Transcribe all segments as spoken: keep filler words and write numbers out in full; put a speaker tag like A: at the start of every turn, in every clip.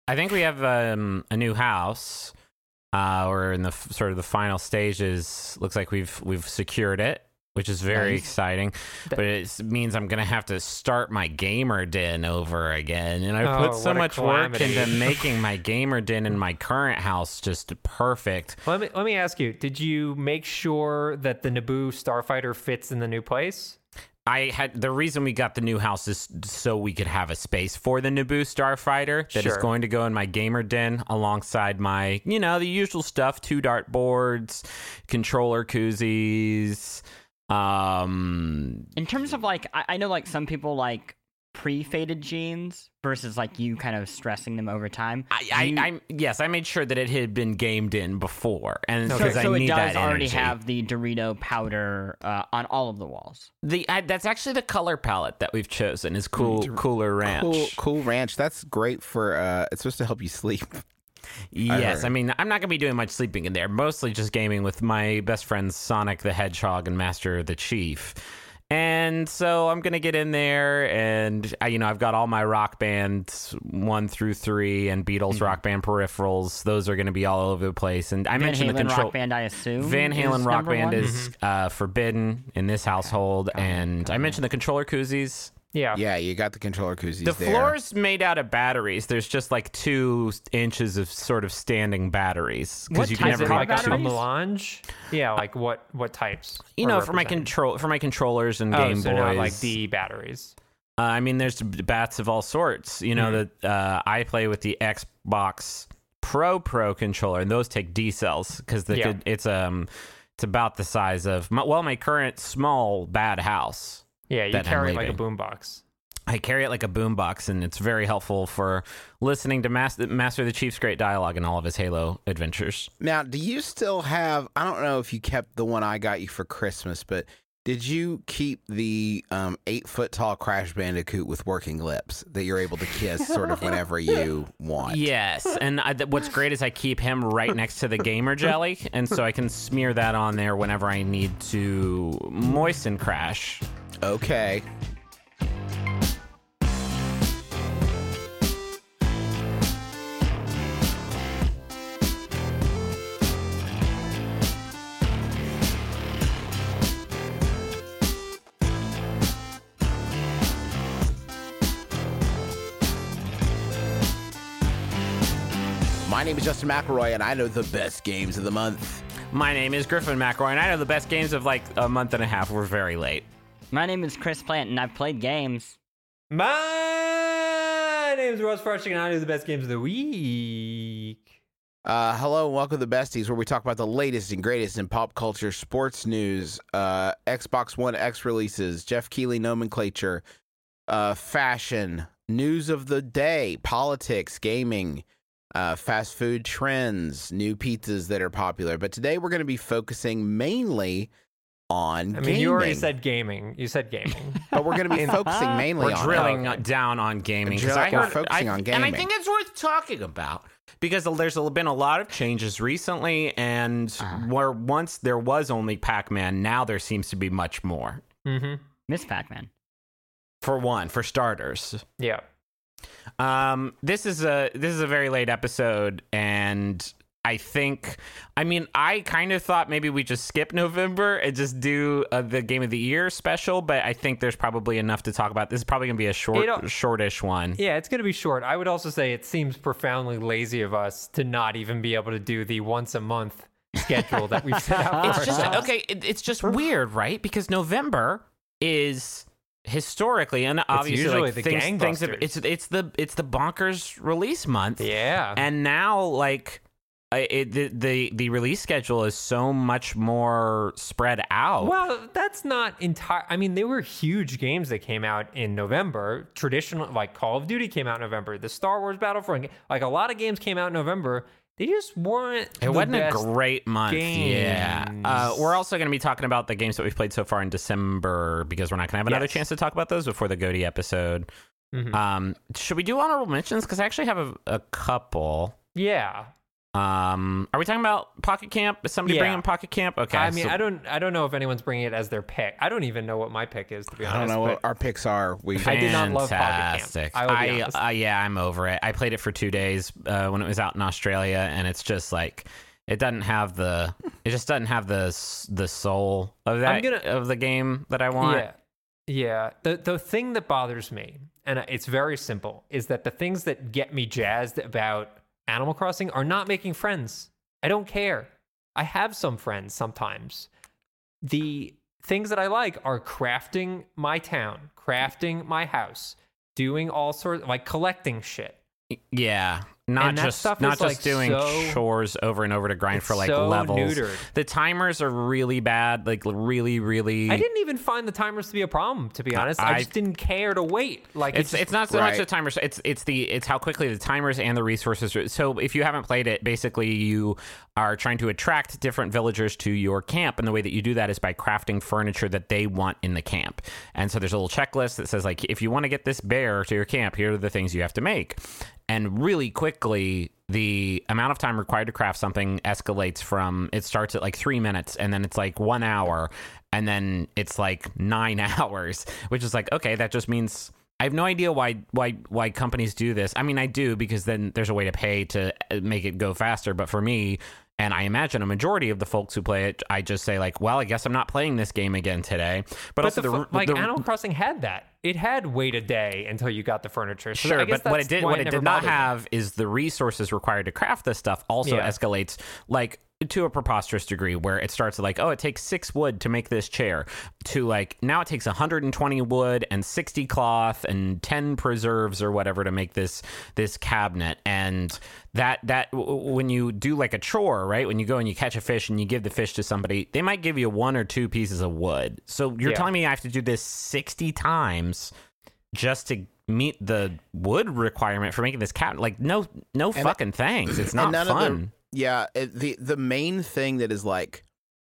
A: I think we have um, a new house. Uh, we're in the f- sort of the final stages. Looks like we've we've secured it, which is very nice. Exciting. But it means I'm going to have to start my gamer den over again. And I
B: Oh,
A: put so
B: what a
A: much work
B: calamity.
A: into making my gamer den in my current house just perfect.
B: Let me let me ask you: did you make sure that the Naboo Starfighter fits in the new place?
A: I had the reason we got the new house is so we could have a space for the Naboo Starfighter that is
B: Sure.
A: going to go in my gamer den alongside my, you know, the usual stuff: two dartboards, controller koozies. Um,
C: In terms of like, I, I know like some people like pre-faded jeans versus like you kind of stressing them over time.
A: I, I,
C: You-
A: I, yes, I made sure that it had been gamed in before, and
C: so,
A: because
C: so
A: I
C: it
A: need
C: does
A: that
C: already
A: energy.
C: have the Dorito powder uh, on all of the walls.
A: The I, that's actually the color palette that we've chosen is cool,
D: Mm,
A: cooler ranch.
D: Cool, cool ranch. That's great for. Uh, it's supposed to help you sleep.
A: Yes,
D: heard.
A: I mean, I'm not going to be doing much sleeping in there. Mostly just gaming with my best friends Sonic the Hedgehog and Master the Chief. And so I'm going to get in there and, I, you know, I've got all my Rock Band one through three and Beatles
D: Mm-hmm.
A: Rock Band peripherals. Those are going to be all over the place. And I
C: Van
A: mentioned
C: Halen
A: the control.
C: Rock Band, I assume.
A: Van
C: is
A: Halen Rock
C: number
A: Band
C: one?
A: is uh, forbidden in this household.
C: Got it,
A: and
C: got
A: I
C: it.
A: mentioned the controller koozies.
B: Yeah.
D: Yeah, you got the controller koozies
A: The
D: there.
A: floor's made out of batteries. There's just like two inches of sort of standing batteries
C: What
A: you can
C: type
B: Is
A: never
B: it
C: of
B: like
A: get
B: a, a
A: two.
C: batteries?
B: melange? Yeah, like what what types?
A: You
B: are
A: know, for my
B: represented?
A: control for my controllers and
B: Oh,
A: Game
B: so
A: Boys.
B: not like D batteries.
A: Uh, I mean, there's bats of all sorts. You know
B: Mhm.
A: that uh, I play with the Xbox Pro Pro controller, and those take D cells because
B: Yeah.
A: it's um it's about the size of my, well my current small bad house.
B: Yeah, you
A: that I'm
B: carry it like a
A: leaving.
B: boombox.
A: I carry it like a boombox, and it's very helpful for listening to Mas- Master the Chief's great dialogue and all of his Halo adventures.
D: Now, do you still have? I don't know if you kept the one I got you for Christmas, but did you keep the um, eight foot tall Crash Bandicoot with working lips that you're able to kiss sort of whenever you want?
A: Yes, and I, th- what's great is I keep him right next to the gamer jelly, and so I can smear that on there whenever I need to moisten Crash.
D: Okay. My name is Justin McElroy, and I know the best games of the month.
A: My name is Griffin McElroy, and I know the best games of like a month and a half. We're very late.
C: My name is Chris Plant, and I've played games.
B: My name is Ross Frushing, and I do the best games of the week.
D: Uh, hello and welcome to Besties, where we talk about the latest and greatest in pop culture, sports news, uh, Xbox One X releases, Jeff Keighley nomenclature, uh, fashion, news of the day, politics, gaming, uh, fast food trends, new pizzas that are popular. But today we're going to be focusing mainly on
B: I mean,
D: gaming.
B: you already said gaming. You said gaming.
D: but we're going to be focusing mainly
A: We're
D: on
A: drilling
B: okay.
A: down on gaming.
D: Drill-
A: 'cause I
D: we're
A: heard-
D: focusing
A: I-
D: on
A: And I
D: gaming.
A: think it's worth talking about because there's been a lot of changes recently, and
C: Uh-huh.
A: where once there was only Pac-Man, now there seems to be much more.
B: Mm-hmm.
C: Miss Pac-Man.
A: For one, for starters.
B: Yeah.
A: Um, this is a this is a very late episode, and I think, I mean, I kind of thought maybe we just skip November and just do uh, the Game of the Year special, but I think there's probably enough to talk about. This is probably gonna be a short,
B: You know-
A: shortish one.
B: Yeah, it's going to be short. I would also say it seems profoundly lazy of us to not even be able to do the once a month schedule that we've set out for
A: It's just
B: ourselves.
A: okay. It, it's just weird, right? Because November is historically and obviously
B: usually
A: like
B: the
A: things, things have,
B: gangbusters.
A: it's it's the it's the bonkers release month.
B: Yeah.
A: And now, like, I- it, the, the the release schedule is so much more spread out.
B: Well, that's not entire. I mean, there were huge games that came out in November. Traditional, like Call of Duty came out in November. The Star Wars Battlefront, like a lot of games came out in November. They just weren't.
A: It
B: the
A: wasn't a
B: best
A: great month. Yeah.
B: games.
A: Uh, we're also going to be talking about the games that we've played so far in December because we're not going to have another
B: Yes.
A: chance to talk about those before the Goaty episode.
B: Mhm.
A: Um, should we do honorable mentions? Because I actually have a, a couple.
B: Yeah.
A: Um, are we talking about Pocket Camp? Is somebody
B: Yeah.
A: bringing Pocket Camp? Okay.
B: I mean,
A: so-
B: I don't, I don't know if anyone's bringing it as their pick. I don't even know what my pick is, to be
D: I
B: honest.
D: don't know what
B: but
D: our picks are. We
B: I did not love Pocket Camp.
A: Fantastic.
B: I will be
A: I,
B: honest.
A: uh, yeah, I'm over it. I played it for two days uh, when it was out in Australia, and it's just like it doesn't have the it just doesn't have the s- the soul of that
B: I'm gonna-
A: of the game that I want.
B: Yeah. Yeah. The the thing that bothers me, and it's very simple, is that the things that get me jazzed about Animal Crossing are not making friends. I don't care. I have some friends sometimes. The things that I like are crafting my town, crafting my house, doing all sorts like collecting shit.
A: Yeah, not
B: And that
A: just
B: stuff
A: not
B: is,
A: just
B: like,
A: doing
B: so-
A: chores over and over to grind
B: It's
A: for like
B: so
A: levels.
B: neutered.
A: The timers are really bad, like really, really.
B: I didn't even find the timers to be a problem, to be honest. I,
A: I-
B: just didn't care to wait. Like
A: It's
B: it's,
A: it's not so much
D: Right.
A: the timers. It's it's the it's how quickly the timers and the resources. Are, so if you haven't played it, basically you are trying to attract different villagers to your camp, and the way that you do that is by crafting furniture that they want in the camp. And so there's a little checklist that says like, if you want to get this bear to your camp, here are the things you have to make. And really quickly, the amount of time required to craft something escalates from it starts at like three minutes, and then it's like one hour, and then it's like nine hours, which is like, okay, that just means I have no idea why why why companies do this. I mean, I do, because then there's a way to pay to make it go faster. But for me, and I imagine a majority of the folks who play it, I just say like, well, I guess I'm not playing this game again today. But,
B: But
A: also
B: the,
A: the,
B: fu- like
A: the
B: Animal Crossing had that. It had wait a day until you got the furniture. So
A: Sure,
B: I guess
A: but what
B: that's
A: it did
B: why
A: what it
B: never
A: did not
B: bothered me.
A: have is the resources required to craft this stuff also
B: Yeah.
A: escalates like to a preposterous degree, where it starts at like, oh, it takes six wood to make this chair, to like now it takes one hundred twenty wood and sixty cloth and ten preserves or whatever to make this this cabinet. And that that w- w- when you do like a chore, right, when you go and you catch a fish and you give the fish to somebody, they might give you one or two pieces of wood. So you're
B: Yeah.
A: telling me I have to do this sixty times just to meet the wood requirement for making this cabinet? Like, no no
D: And-
A: fucking thanks. It's
D: and
A: not
D: none of
A: fun.
D: the- Yeah, it, the the main thing that is like,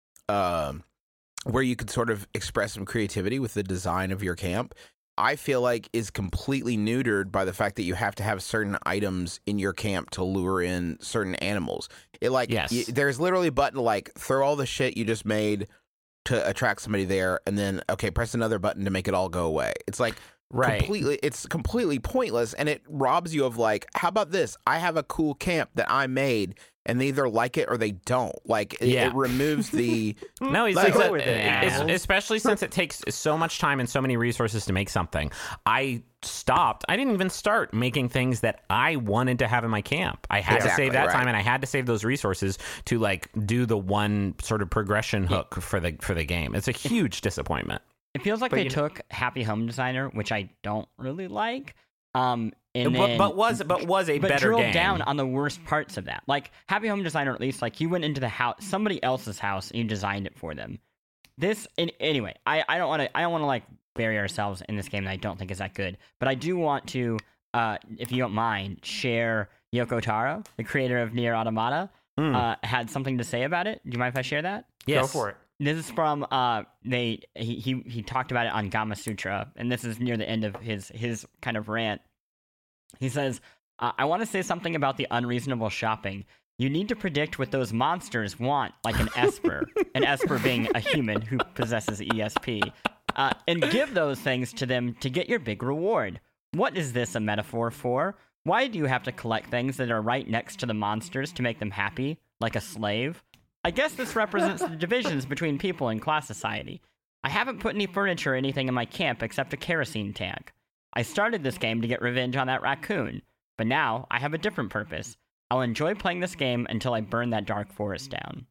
D: um, where you could sort of express some creativity with the design of your camp, I feel like is completely neutered by the fact that you have to have certain items in your camp to lure in certain animals. It like
A: Yes.
D: y- there's literally a button to like throw all the shit you just made to attract somebody there, and then okay, press another button to make it all go away. It's like
A: Right.
D: completely it's completely pointless, and it robs you of like, how about this? I have a cool camp that I made, and they either like it or they don't. Like it,
A: Yeah.
D: it removes the
A: No, he's
D: Like,
A: like,
B: go with it,
A: it's-
B: assholes.
A: especially since it takes so much time and so many resources to make something. I stopped. I didn't even start making things that I wanted to have in my camp. I had to
D: Exactly,
A: save that
D: right.
A: time, and I had to save those resources to like do the one sort of progression hook for the for the game. It's a huge disappointment.
C: It feels like
B: But
C: they
B: you-
C: took Happy Home Designer, which I don't really like, um, and
A: but,
C: then,
A: but was but was a
C: but
A: better
C: drilled
A: game.
C: down on the worst parts of that. Like Happy Home Designer, at least, like you went into the house, somebody else's house, and you designed it for them. This, in, anyway, I, I don't want to, I don't want to like bury ourselves in this game that I don't think is that good. But I do want to, uh, if you don't mind, share Yoko Taro, the creator of Nier Automata,
A: Mm.
C: uh, had something to say about it. Do you mind if I share that?
A: Yes.
B: Go for it.
C: This is from uh they he, he he talked about it on Gama Sutra, and this is near the end of his his kind of rant. He says, uh, "I want to say something about the unreasonable shopping. You need to predict what those monsters want, like an Esper, an Esper being a human who possesses E S P, uh, and give those things to them to get your big reward. What is this a metaphor for? Why do you have to collect things that are right next to the monsters to make them happy, like a slave? I guess this represents the divisions between people in class society. I haven't put any furniture or anything in my camp except a kerosene tank. I started this game to get revenge on that raccoon, but now I have a different purpose. I'll enjoy playing this game until I burn that dark forest down."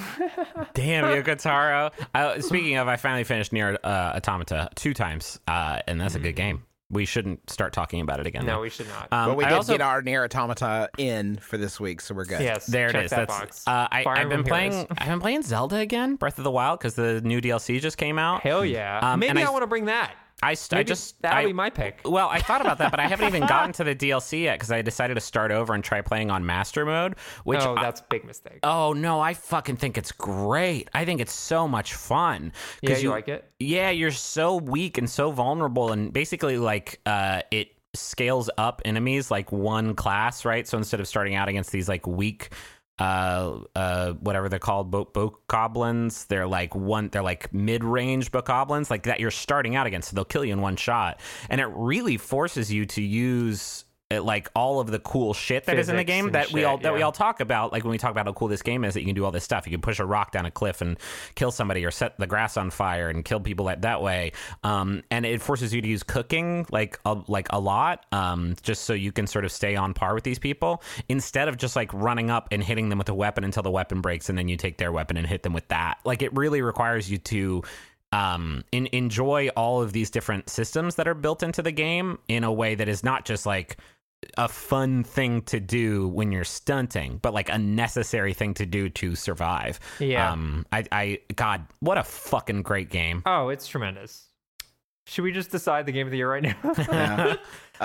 A: Damn, Yoko Taro. Uh, speaking of, I finally finished Nier uh, Automata two times, uh, and that's a good game. We shouldn't start talking about it again.
B: No,
A: though.
B: we should not.
A: Um,
D: but we
A: I
D: did
A: also,
D: get our Nier Automata in for this week, so we're good.
B: yes,
A: there it
B: check
A: is.
B: That
A: That's
B: box.
A: uh, I,
B: Fire
A: I've been
B: Emblem
A: playing.
B: Heroes.
A: I've been playing Zelda again, Breath of the Wild, because the new D L C just came out.
B: Hell yeah.
A: Um,
B: Maybe
A: and
B: I,
A: I-
B: want to bring that.
A: I, st- I
B: Maybe
A: just
B: that'll
A: I,
B: be my pick.
A: Well, I thought about that, but I haven't even gotten to the D L C yet because I decided to start over and try playing on Master Mode. Which
B: oh,
A: I-
B: that's a big mistake.
A: oh no, I fucking think it's great. I think it's so much fun.
B: yeah,
A: 'Cause
B: you like it?
A: Yeah, you're so weak and so vulnerable, and basically like uh, it scales up enemies like one class, right? So instead of starting out against these like weak uh, uh, whatever they're called, bo- bokoblins. They're like one, they're like mid-range bokoblins, like that you're starting out against. So they'll kill you in one shot, and it really forces you to use uh, like all of the cool shit that is in the
B: Physics
A: game
B: and
A: that we
B: shit,
A: all that we
B: yeah.
A: all talk about. Like when we talk about how cool this game is, that you can do all this stuff. You can push a rock down a cliff and kill somebody, or set the grass on fire and kill people that that way. Um, and it forces you to use cooking like a, like a lot, um, just so you can sort of stay on par with these people, instead of just like running up and hitting them with a weapon until the weapon breaks, and then you take their weapon and hit them with that. Like it really requires you to um, in, enjoy all of these different systems that are built into the game in a way that is not just like a fun thing to do when you're stunting, but like a necessary thing to do to survive.
B: Yeah.
A: Um, I, I, God, what a fucking great game.
B: Oh, it's tremendous. Should we just decide the game of the year right now?
D: Yeah.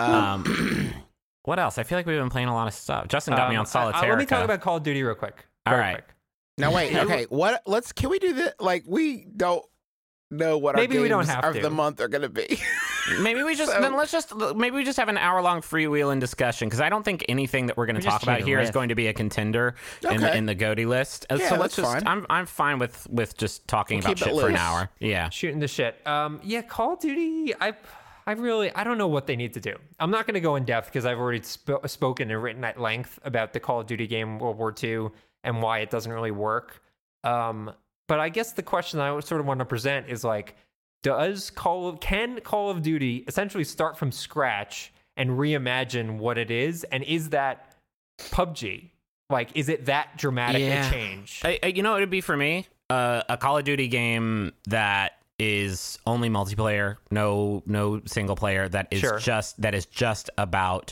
A: Um, what else? I feel like we've been playing a lot of stuff. Justin got me
B: Um,
A: on
B: uh, uh,
A: Solitaire.
B: let me talk about Call of Duty real quick.
A: All
B: Very
A: right.
B: quick.
D: Now wait, okay. What? Let's. Can we do this? Like we don't know what
B: Maybe
D: our
B: we don't
D: games
B: have
D: of
B: to.
D: the month are going to be.
A: Maybe we just
D: So-
A: then let's just maybe we just have an hour long freewheeling discussion, because I don't think anything that we're going to
C: We just
A: talk about
C: take a
A: here is
C: riff.
A: going to be a contender in the
D: Okay.
A: in the Goaty list. Uh,
D: Yeah,
A: so let's
D: that's
A: just
D: fine.
A: I'm I'm fine with with just talking
D: We'll
A: about
D: keep it
A: shit for an
D: loose.
A: hour. Yeah.
B: Shooting the shit. Um, yeah, Call of Duty. I, I really, I don't know what they need to do. I'm not going to go in depth because I've already sp- spoken and written at length about the Call of Duty game World War Two and why it doesn't really work. Um, but I guess the question I sort of want to present is like, does Call of, can Call of Duty essentially start from scratch and reimagine what it is? And is that P U B G? Like, is it that dramatic
A: Yeah.
B: a change?
A: I, I- you know what it'd be for me? Uh, a Call of Duty game that is only multiplayer, no no single player, that is
B: Sure.
A: just that is just about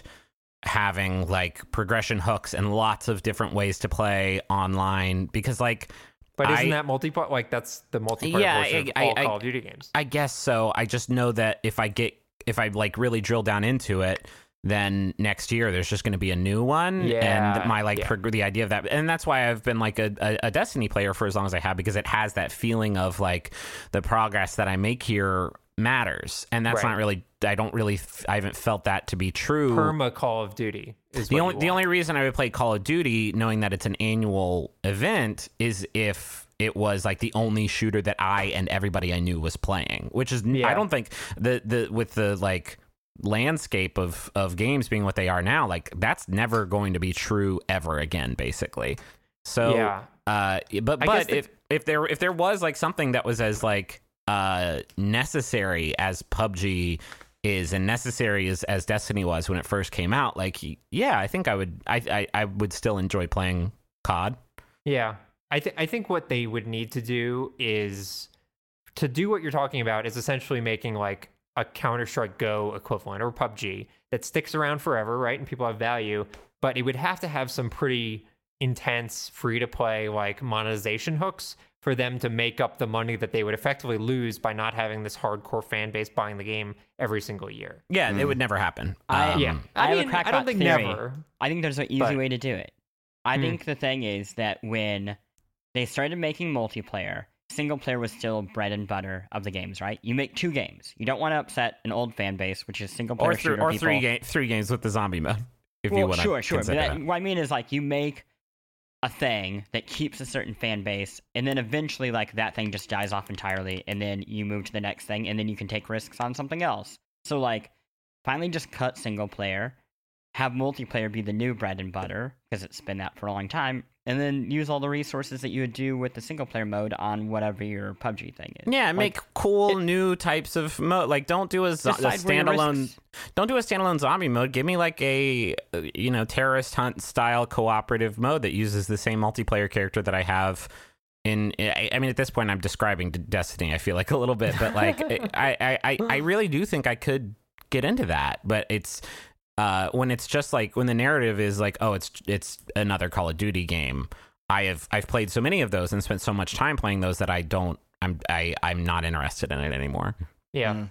A: having like progression hooks and lots of different ways to play online, because like
B: But isn't
A: I-
B: that multiplayer? Like, that's the multiplayer
A: Yeah,
B: portion of
A: I-
B: all
A: I-
B: Call of Duty games.
A: I guess so. I just know that if I get if I like really drill down into it, then next year there's just going to be a new one.
B: Yeah,
A: And my like
B: yeah.
A: prog- the idea of that, and that's why I've been like a, a, a Destiny player for as long as I have, because it has that feeling of like the progress that I make here matters, and that's
B: Right.
A: not really. I don't really. f- I haven't felt that to be true.
B: Perma Call of Duty is
A: the
B: what
A: only
B: you
A: the
B: want.
A: only reason I would play Call of Duty, knowing that it's an annual event, is if it was like the only shooter that I and everybody I knew was playing, which is
B: Yeah.
A: I don't think the the with the like landscape of of games being what they are now, like that's never going to be true ever again, basically. So
B: Yeah.
A: uh but
B: I guess
A: but
B: the-
A: if if there if there was like something that was as like uh necessary as P U B G is, and necessary as, as Destiny was when it first came out, like yeah, I think I would I I, I would still enjoy playing C O D.
B: Yeah. I, th- I think what they would need to do is to do what you're talking about is essentially making like a Counter-Strike Go equivalent or P U B G that sticks around forever, right? And people have value, but it would have to have some pretty intense free-to-play like monetization hooks for them to make up the money that they would effectively lose by not having this hardcore fan base buying the game every single year.
A: Yeah, it would never happen.
C: I-
A: Um,
B: Yeah.
C: I, have
B: mean,
C: a crackpot
B: I don't think
C: theory.
B: never.
C: I think there's an easy
B: but-
C: way to do it. I
B: Hmm.
C: think the thing is that when they started making multiplayer, single player was still bread and butter of the games, right? You make two games. You don't want to upset an old fan base, which is single player
A: or three
C: shooter
A: or
C: people.
A: three ga- three games with the zombie mode, if you
C: Well,
A: want to
C: sure, sure. But
A: consider
C: that,
A: that.
C: what I mean is, like, you make a thing that keeps a certain fan base, and then eventually, like, that thing just dies off entirely, and then you move to the next thing, and then you can take risks on something else. So, like, finally just cut single player, have multiplayer be the new bread and butter, because it's been that for a long time, and then use all the resources that you would do with the single player mode on whatever your P U B G thing is.
A: Yeah,
C: Like,
A: make cool new types of mode. Like, don't do a, zo- a
C: decide where your
A: standalone.
C: risks-
A: Don't do a standalone zombie mode. Give me like a uh, you know terrorist hunt style cooperative mode that uses the same multiplayer character that I have. In I, I mean, at this point, I'm describing D- Destiny. I feel like a little bit, but like I, I, I, I really do think I could get into that. But it's uh, when it's just like when the narrative is like, oh, it's it's another Call of Duty game. I have I've played so many of those and spent so much time playing those that I don't I'm I I'm not interested in it anymore.
B: Yeah.
D: Mm.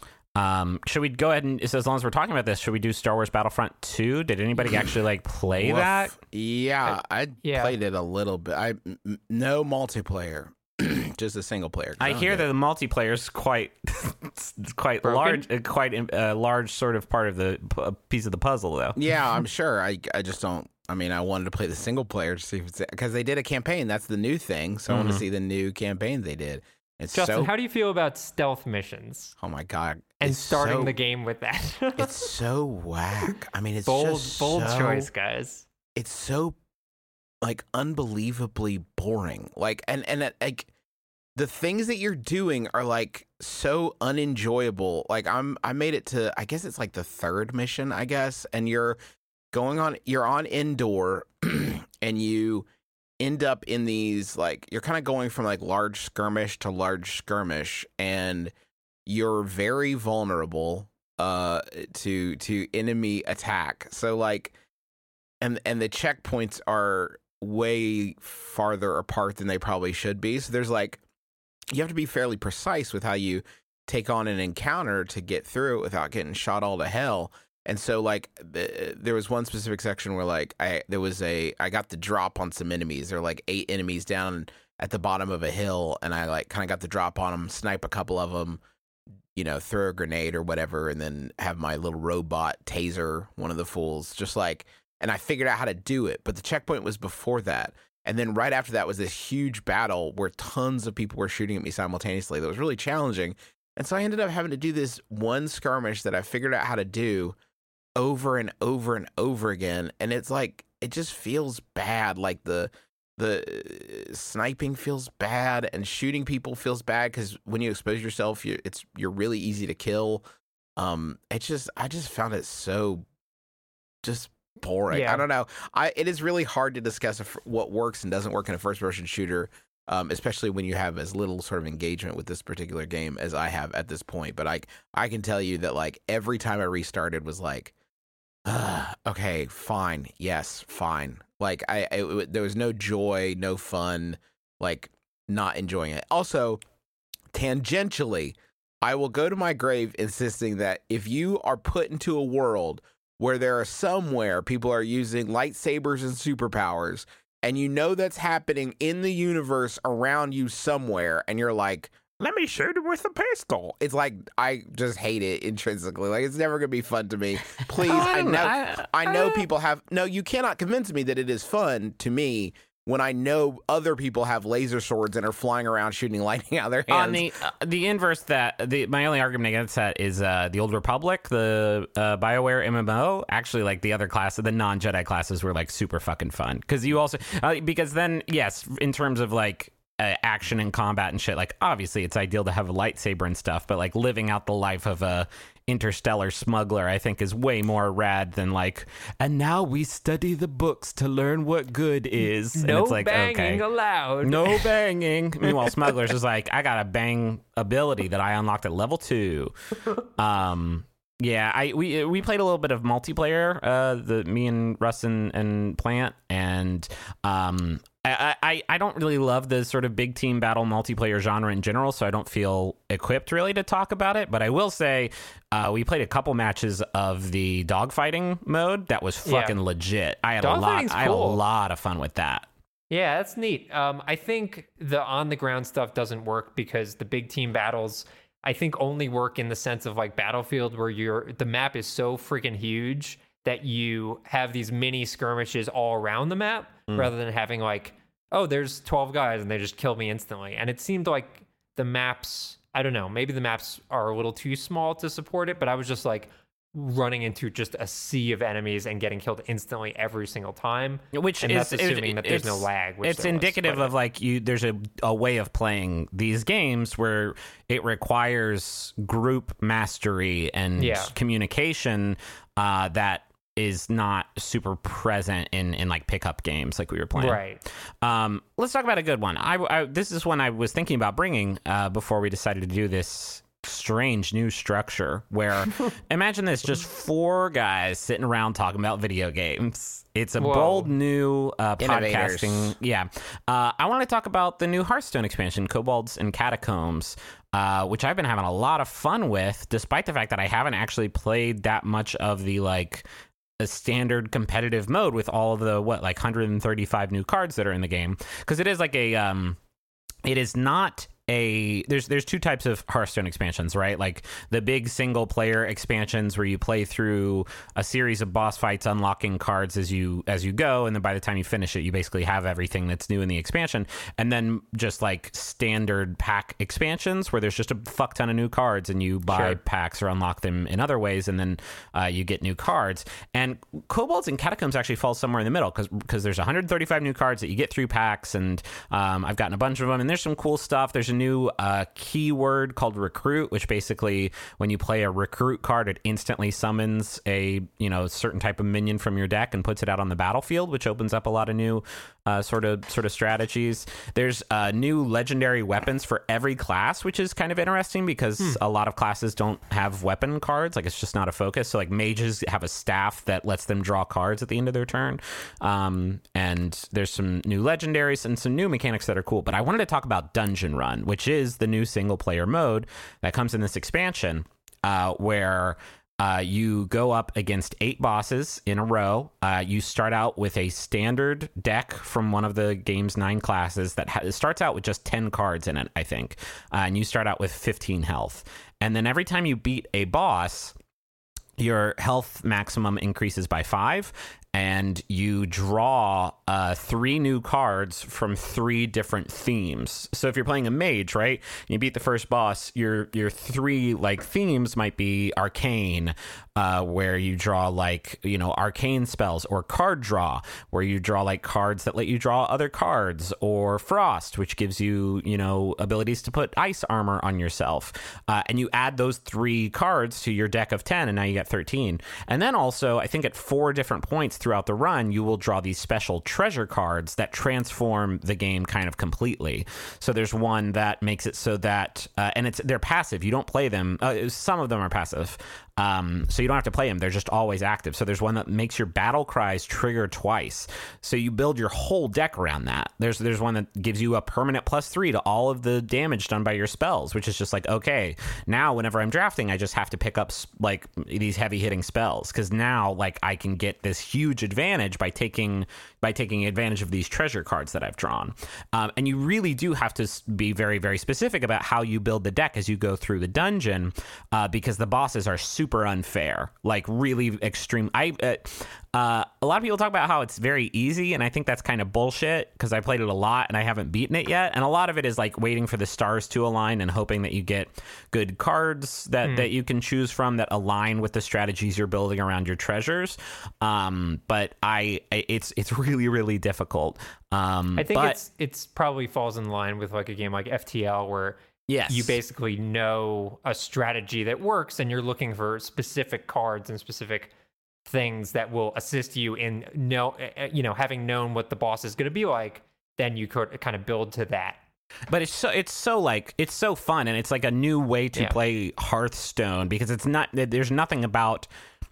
A: Um, should we go ahead and so as long as we're talking about this, should we do Star Wars Battlefront two? Did anybody actually like play
D: Woof.
A: that?
D: Yeah, I
B: yeah.
D: played it a little bit. I m- no multiplayer, just a single player.
A: I hear that the multiplayer is quite it's quite
B: Broken?
A: large, uh, quite a uh, large sort of part of the p- piece of the puzzle, though.
D: Yeah, I'm sure. I I just don't I mean, I wanted to play the single player to see if it's because they did a campaign. That's the new thing. So mm-hmm. I want to see the new campaign they did. It's
B: Justin,
D: so,
B: how do you feel about stealth missions?
D: Oh my god!
B: And starting
D: so,
B: the game with that.
D: It's so whack. I mean, it's
B: bold,
D: just
B: bold
D: so,
B: choice, guys.
D: It's so like unbelievably boring. Like, and and like the things that you're doing are like so unenjoyable. Like, I'm I made it to I guess it's like the third mission, I guess, and you're going on. You're on indoor, and you end up in these like you're kind of going from like large skirmish to large skirmish, and you're very vulnerable uh to to enemy attack. So like and and the checkpoints are way farther apart than they probably should be. So there's like you have to be fairly precise with how you take on an encounter to get through it without getting shot all to hell. And so, like, the, there was one specific section where, like, I there was a I got the drop on some enemies. There were like eight enemies down at the bottom of a hill, and I like kind of got the drop on them, snipe a couple of them, you know, throw a grenade or whatever, and then have my little robot taser one of the fools. Just like, and I figured out how to do it. But the checkpoint was before that, and then right after that was this huge battle where tons of people were shooting at me simultaneously. That was really challenging, and so I ended up having to do this one skirmish that I figured out how to do over and over and over again, and it's like it just feels bad. Like the the sniping feels bad, and shooting people feels bad because when you expose yourself, you it's you're really easy to kill. Um, it's just I just found it so just boring.
B: Yeah.
D: I don't know. I it is really hard to discuss a, what works and doesn't work in a first person shooter, um, especially when you have as little sort of engagement with this particular game as I have at this point. But I I can tell you that like every time I restarted was like, Uh, okay, fine. Yes, fine. Like I, I it, there was no joy, no fun, like not enjoying it. Also, tangentially, I will go to my grave insisting that if you are put into a world where there are somewhere people are using lightsabers and superpowers, and you know that's happening in the universe around you somewhere, and you're like, let me shoot him with a pistol. It's like, I just hate it intrinsically. Like, it's never going to be fun to me. Please, I, I know I, I know I, people have... No, you cannot convince me that it is fun to me when I know other people have laser swords and are flying around shooting lightning out of their hands.
A: On the uh, the inverse, that the my only argument against that is uh, the Old Republic, the uh, BioWare M M O. Actually, like the other classes, the non-Jedi classes were like super fucking fun. Because you also... Uh, because then, yes, in terms of like... Uh, action and combat and shit, like obviously it's ideal to have a lightsaber and stuff, but like living out the life of a interstellar smuggler I think is way more rad than like, and now we study the books to learn what good is.
B: No
A: and it's like,
B: banging
A: okay,
B: allowed.
A: No banging. Meanwhile, smugglers is like, I got a bang ability that I unlocked at level two. Um Yeah, I we we played a little bit of multiplayer, uh, the me and Russ and, and Plant, and um, I, I I don't really love the sort of big team battle multiplayer genre in general, so I don't feel equipped really to talk about it. But I will say, uh, we played a couple matches of the dogfighting mode that was fucking
B: yeah.
A: legit. I had a lot.
B: Cool.
A: I had a lot of fun with that.
B: Yeah, that's neat. Um, I think the on the ground stuff doesn't work because the big team battles, I think, only work in the sense of like Battlefield, where you're the map is so freaking huge that you have these mini skirmishes all around the map, mm. rather than having like, oh, there's twelve guys and they just kill me instantly. And it seemed like the maps, I don't know, maybe the maps are a little too small to support it, but I was just like running into just a sea of enemies and getting killed instantly every single time,
A: which
B: and
A: is
B: that's assuming
A: it,
B: that there's no lag, which
A: it's indicative
B: was,
A: of like you there's a, a way of playing these games where it requires group mastery and
B: yeah.
A: communication uh that is not super present in in like pickup games like we were playing.
B: Right.
A: Um let's talk about a good one. I, I this is one I was thinking about bringing uh before we decided to do this strange new structure where imagine this, just four guys sitting around talking about video games. It's a
B: Whoa.
A: bold new uh
D: Innovators.
A: podcasting. Yeah. Uh I want to talk about the new Hearthstone expansion, Kobolds and Catacombs, uh which I've been having a lot of fun with, despite the fact that I haven't actually played that much of the like a standard competitive mode with all of the what like one hundred thirty-five new cards that are in the game, because it is like a um it is not a there's there's two types of Hearthstone expansions, right? Like the big single player expansions where you play through a series of boss fights, unlocking cards as you as you go, and then by the time you finish it, you basically have everything that's new in the expansion. And then just like standard pack expansions where there's just a fuck ton of new cards, and you buy
B: Sure.
A: packs or unlock them in other ways, and then uh, you get new cards. And Kobolds and Catacombs actually fall somewhere in the middle because because there's one hundred thirty-five new cards that you get through packs, and um, I've gotten a bunch of them, and there's some cool stuff. There's a new uh, keyword called recruit, which basically when you play a recruit card, it instantly summons a you know certain type of minion from your deck and puts it out on the battlefield, which opens up a lot of new uh, sort of sort of strategies. There's uh, new legendary weapons for every class, which is kind of interesting because hmm. a lot of classes don't have weapon cards. Like it's just not a focus. So like mages have a staff that lets them draw cards at the end of their turn. Um, and there's some new legendaries and some new mechanics that are cool. But I wanted to talk about Dungeon Run, which is the new single player mode that comes in this expansion, uh, where uh, you go up against eight bosses in a row. Uh, you start out with a standard deck from one of the game's nine classes that ha- starts out with just ten cards in it, I think. Uh, and you start out with fifteen health. And then every time you beat a boss, your health maximum increases by five, and you draw uh, three new cards from three different themes. So if you're playing a mage, right, and you beat the first boss, your your three like themes might be arcane, uh, where you draw like you know arcane spells, or card draw, where you draw like cards that let you draw other cards, or frost, which gives you you know abilities to put ice armor on yourself, uh, and you add those three cards to your deck of ten, and now you get thirteen. And then also, I think at four different points throughout the run, you will draw these special treasure cards that transform the game kind of completely. So there's one that makes it so that, uh, and it's they're passive. You don't play them. Uh, some of them are passive. Um, so you don't have to play them. They're just always active. So there's one that makes your battle cries trigger twice. So you build your whole deck around that. There's there's one that gives you a permanent plus three to all of the damage done by your spells, which is just like, okay, now whenever I'm drafting, I just have to pick up like these heavy hitting spells, because now like I can get this huge advantage by taking by taking advantage of these treasure cards that I've drawn. Um, and you really do have to be very, very specific about how you build the deck as you go through the dungeon, uh, because the bosses are super unfair, like really extreme. I uh, uh, a lot of people talk about how it's very easy, and I think that's kind of bullshit because I played it a lot and I haven't beaten it yet. And a lot of it is like waiting for the stars to align and hoping that you get good cards that, mm. that you can choose from that align with the strategies you're building around your treasures. Um, but I, it's it's really really difficult. Um,
B: I think
A: but,
B: it's it's probably falls in line with like a game like F T L where.
A: Yes.
B: You basically know a strategy that works, and you're looking for specific cards and specific things that will assist you in know, you know, having known what the boss is going to be like. Then you could kind of build to that.
A: But it's so it's so like it's so fun, and it's like a new way to
B: yeah.
A: play Hearthstone, because it's not there's nothing about.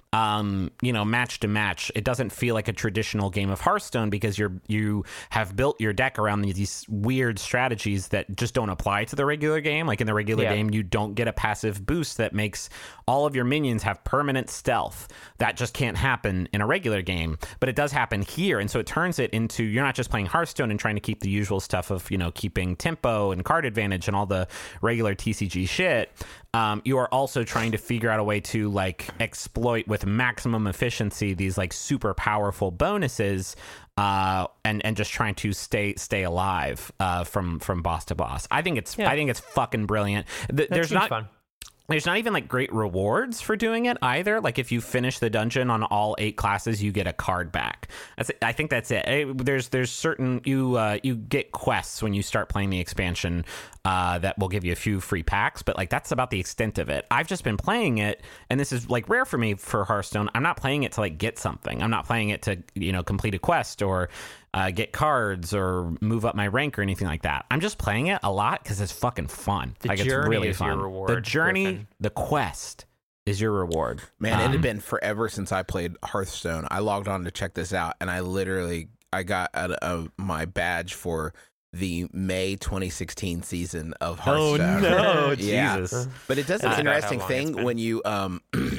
A: Um, you know, match to match. It doesn't feel like a traditional game of Hearthstone because you're you have built your deck around these weird strategies that just don't apply to the regular game. Like in the regular
B: yeah.
A: game, you don't get a passive boost that makes all of your minions have permanent stealth. That just can't happen in a regular game, but it does happen here. And so it turns it into, you're not just playing Hearthstone and trying to keep the usual stuff of, you know, keeping tempo and card advantage and all the regular T C G shit. Um, you are also trying to figure out a way to like exploit with maximum efficiency these like super powerful bonuses, uh, and and just trying to stay stay alive uh, from from boss to boss. I think it's yeah. I think it's fucking brilliant. Th- there's not. Fun. There's not even like great rewards for doing it either. Like if you finish the dungeon on all eight classes, you get a card back. That's it. I think that's it. it there's there's certain you uh, you get quests when you start playing the expansion uh, that will give you a few free packs, but like that's about the extent of it. I've just been playing it, and this is like rare for me for Hearthstone. I'm not playing it to like get something. I'm not playing it to you know complete a quest or uh, get cards or move up my rank or anything like that. I'm just playing it a lot because it's fucking fun.
B: The
A: like
B: journey
A: it's really
B: is
A: fun.
B: your reward.
A: The journey,
B: Griffin.
A: the quest is your reward.
D: Man,
A: um,
D: it had been forever since I played Hearthstone. I logged on to check this out, and I literally I got a, a, my badge for the May twenty sixteen season of Hearthstone.
A: Oh no,
D: yeah.
A: Jesus!
D: But it does an
B: That's about
D: interesting
B: how long it's
D: thing
B: been.
D: when you um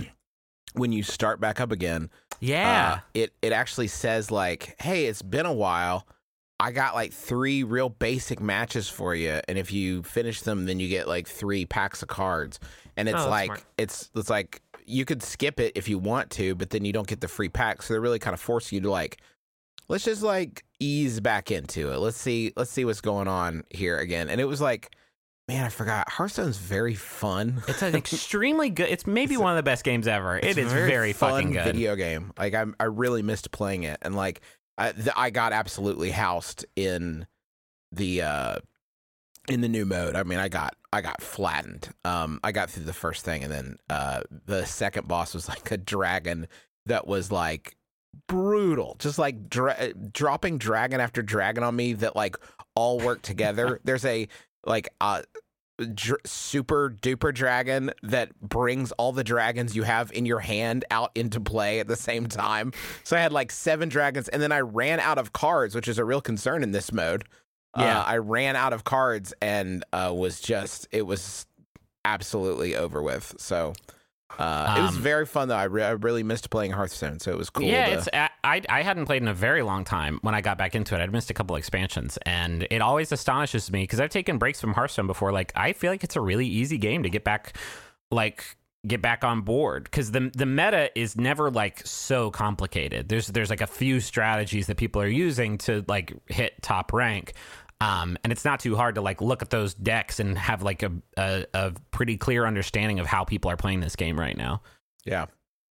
D: when you start back up again.
A: Yeah,
D: uh, it it actually says like, "Hey, it's been a while. I got like three real basic matches for you, and if you finish them, then you get like three packs of cards, and it's
B: Oh, that's
D: like
B: smart.
D: it's it's like you could skip it if you want to, but then you don't get the free pack, so they're really kind of forcing you to like, let's just like ease back into it. Let's see, let's see what's going on here again. And it was like, man, I forgot. Hearthstone's very fun.
A: It's an extremely good. It's maybe
D: It's a-
A: one of the best games ever.
D: It's
A: It is
D: a
A: very,
D: fun
A: fucking good.
D: video game. Like I, I really missed playing it, and like I, the, I got absolutely housed in the uh, in the new mode. I mean, I got I got flattened. Um, I got through the first thing, and then uh, the second boss was like a dragon that was like brutal, just like dra- dropping dragon after dragon on me that like all work together. There's a like uh Dr- super duper dragon that brings all the dragons you have in your hand out into play at the same time. So I had like seven dragons, and then I ran out of cards, which is a real concern in this mode.
A: Yeah.
D: Uh, I ran out of cards and uh, was just, it was absolutely over with. So uh, it was
A: Um,
D: very fun, though. I, re- I really missed playing Hearthstone, so it was cool.
A: Yeah,
D: to-
A: it's I I hadn't played in a very long time. When I got back into it, I'd missed a couple expansions, and it always astonishes me because I've taken breaks from Hearthstone before. Like, I feel like it's a really easy game to get back, like get back on board, because the the meta is never like so complicated. There's there's like a few strategies that people are using to like hit top rank. Um, and it's not too hard to like look at those decks and have like a, a a pretty clear understanding of how people are playing this game right now.
D: yeah.